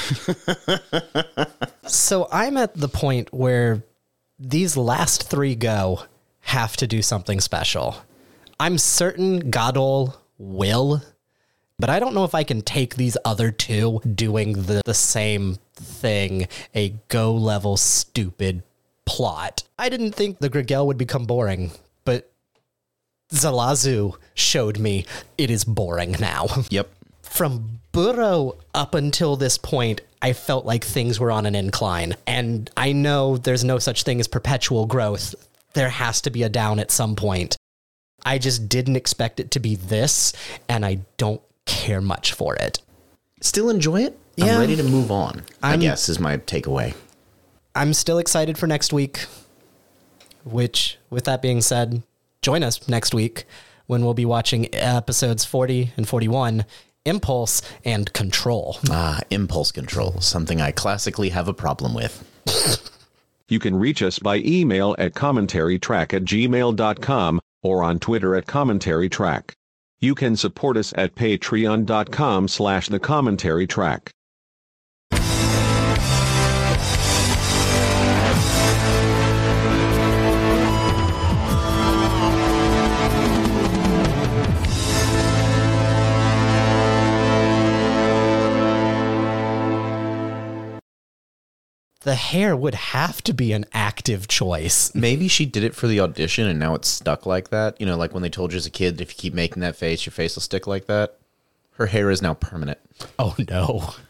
So I'm at the point where these last 3 go have to do something special. I'm certain Gadol will, but I don't know if I can take these other 2 doing the same thing, a go-level stupid plot. I didn't think the Grigel would become boring, but Zalazu showed me it is boring now. Yep. From Burrow up until this point, I felt like things were on an incline. And I know there's no such thing as perpetual growth. There has to be a down at some point. I just didn't expect it to be this, and I don't care much for it. Still enjoy it. Yeah. I'm ready to move on, I I'm- guess is my takeaway. I'm still excited for next week, which, with that being said, join us next week when we'll be watching episodes 40 and 41, Impulse and Control. Impulse control, something I classically have a problem with. You can reach us by email at commentarytrack@gmail.com or on Twitter at commentarytrack. You can support us at patreon.com/thecommentary-track. The hair would have to be an active choice. Maybe she did it for the audition and now it's stuck like that. You know, like when they told you as a kid, if you keep making that face, your face will stick like that. Her hair is now permanent. Oh no.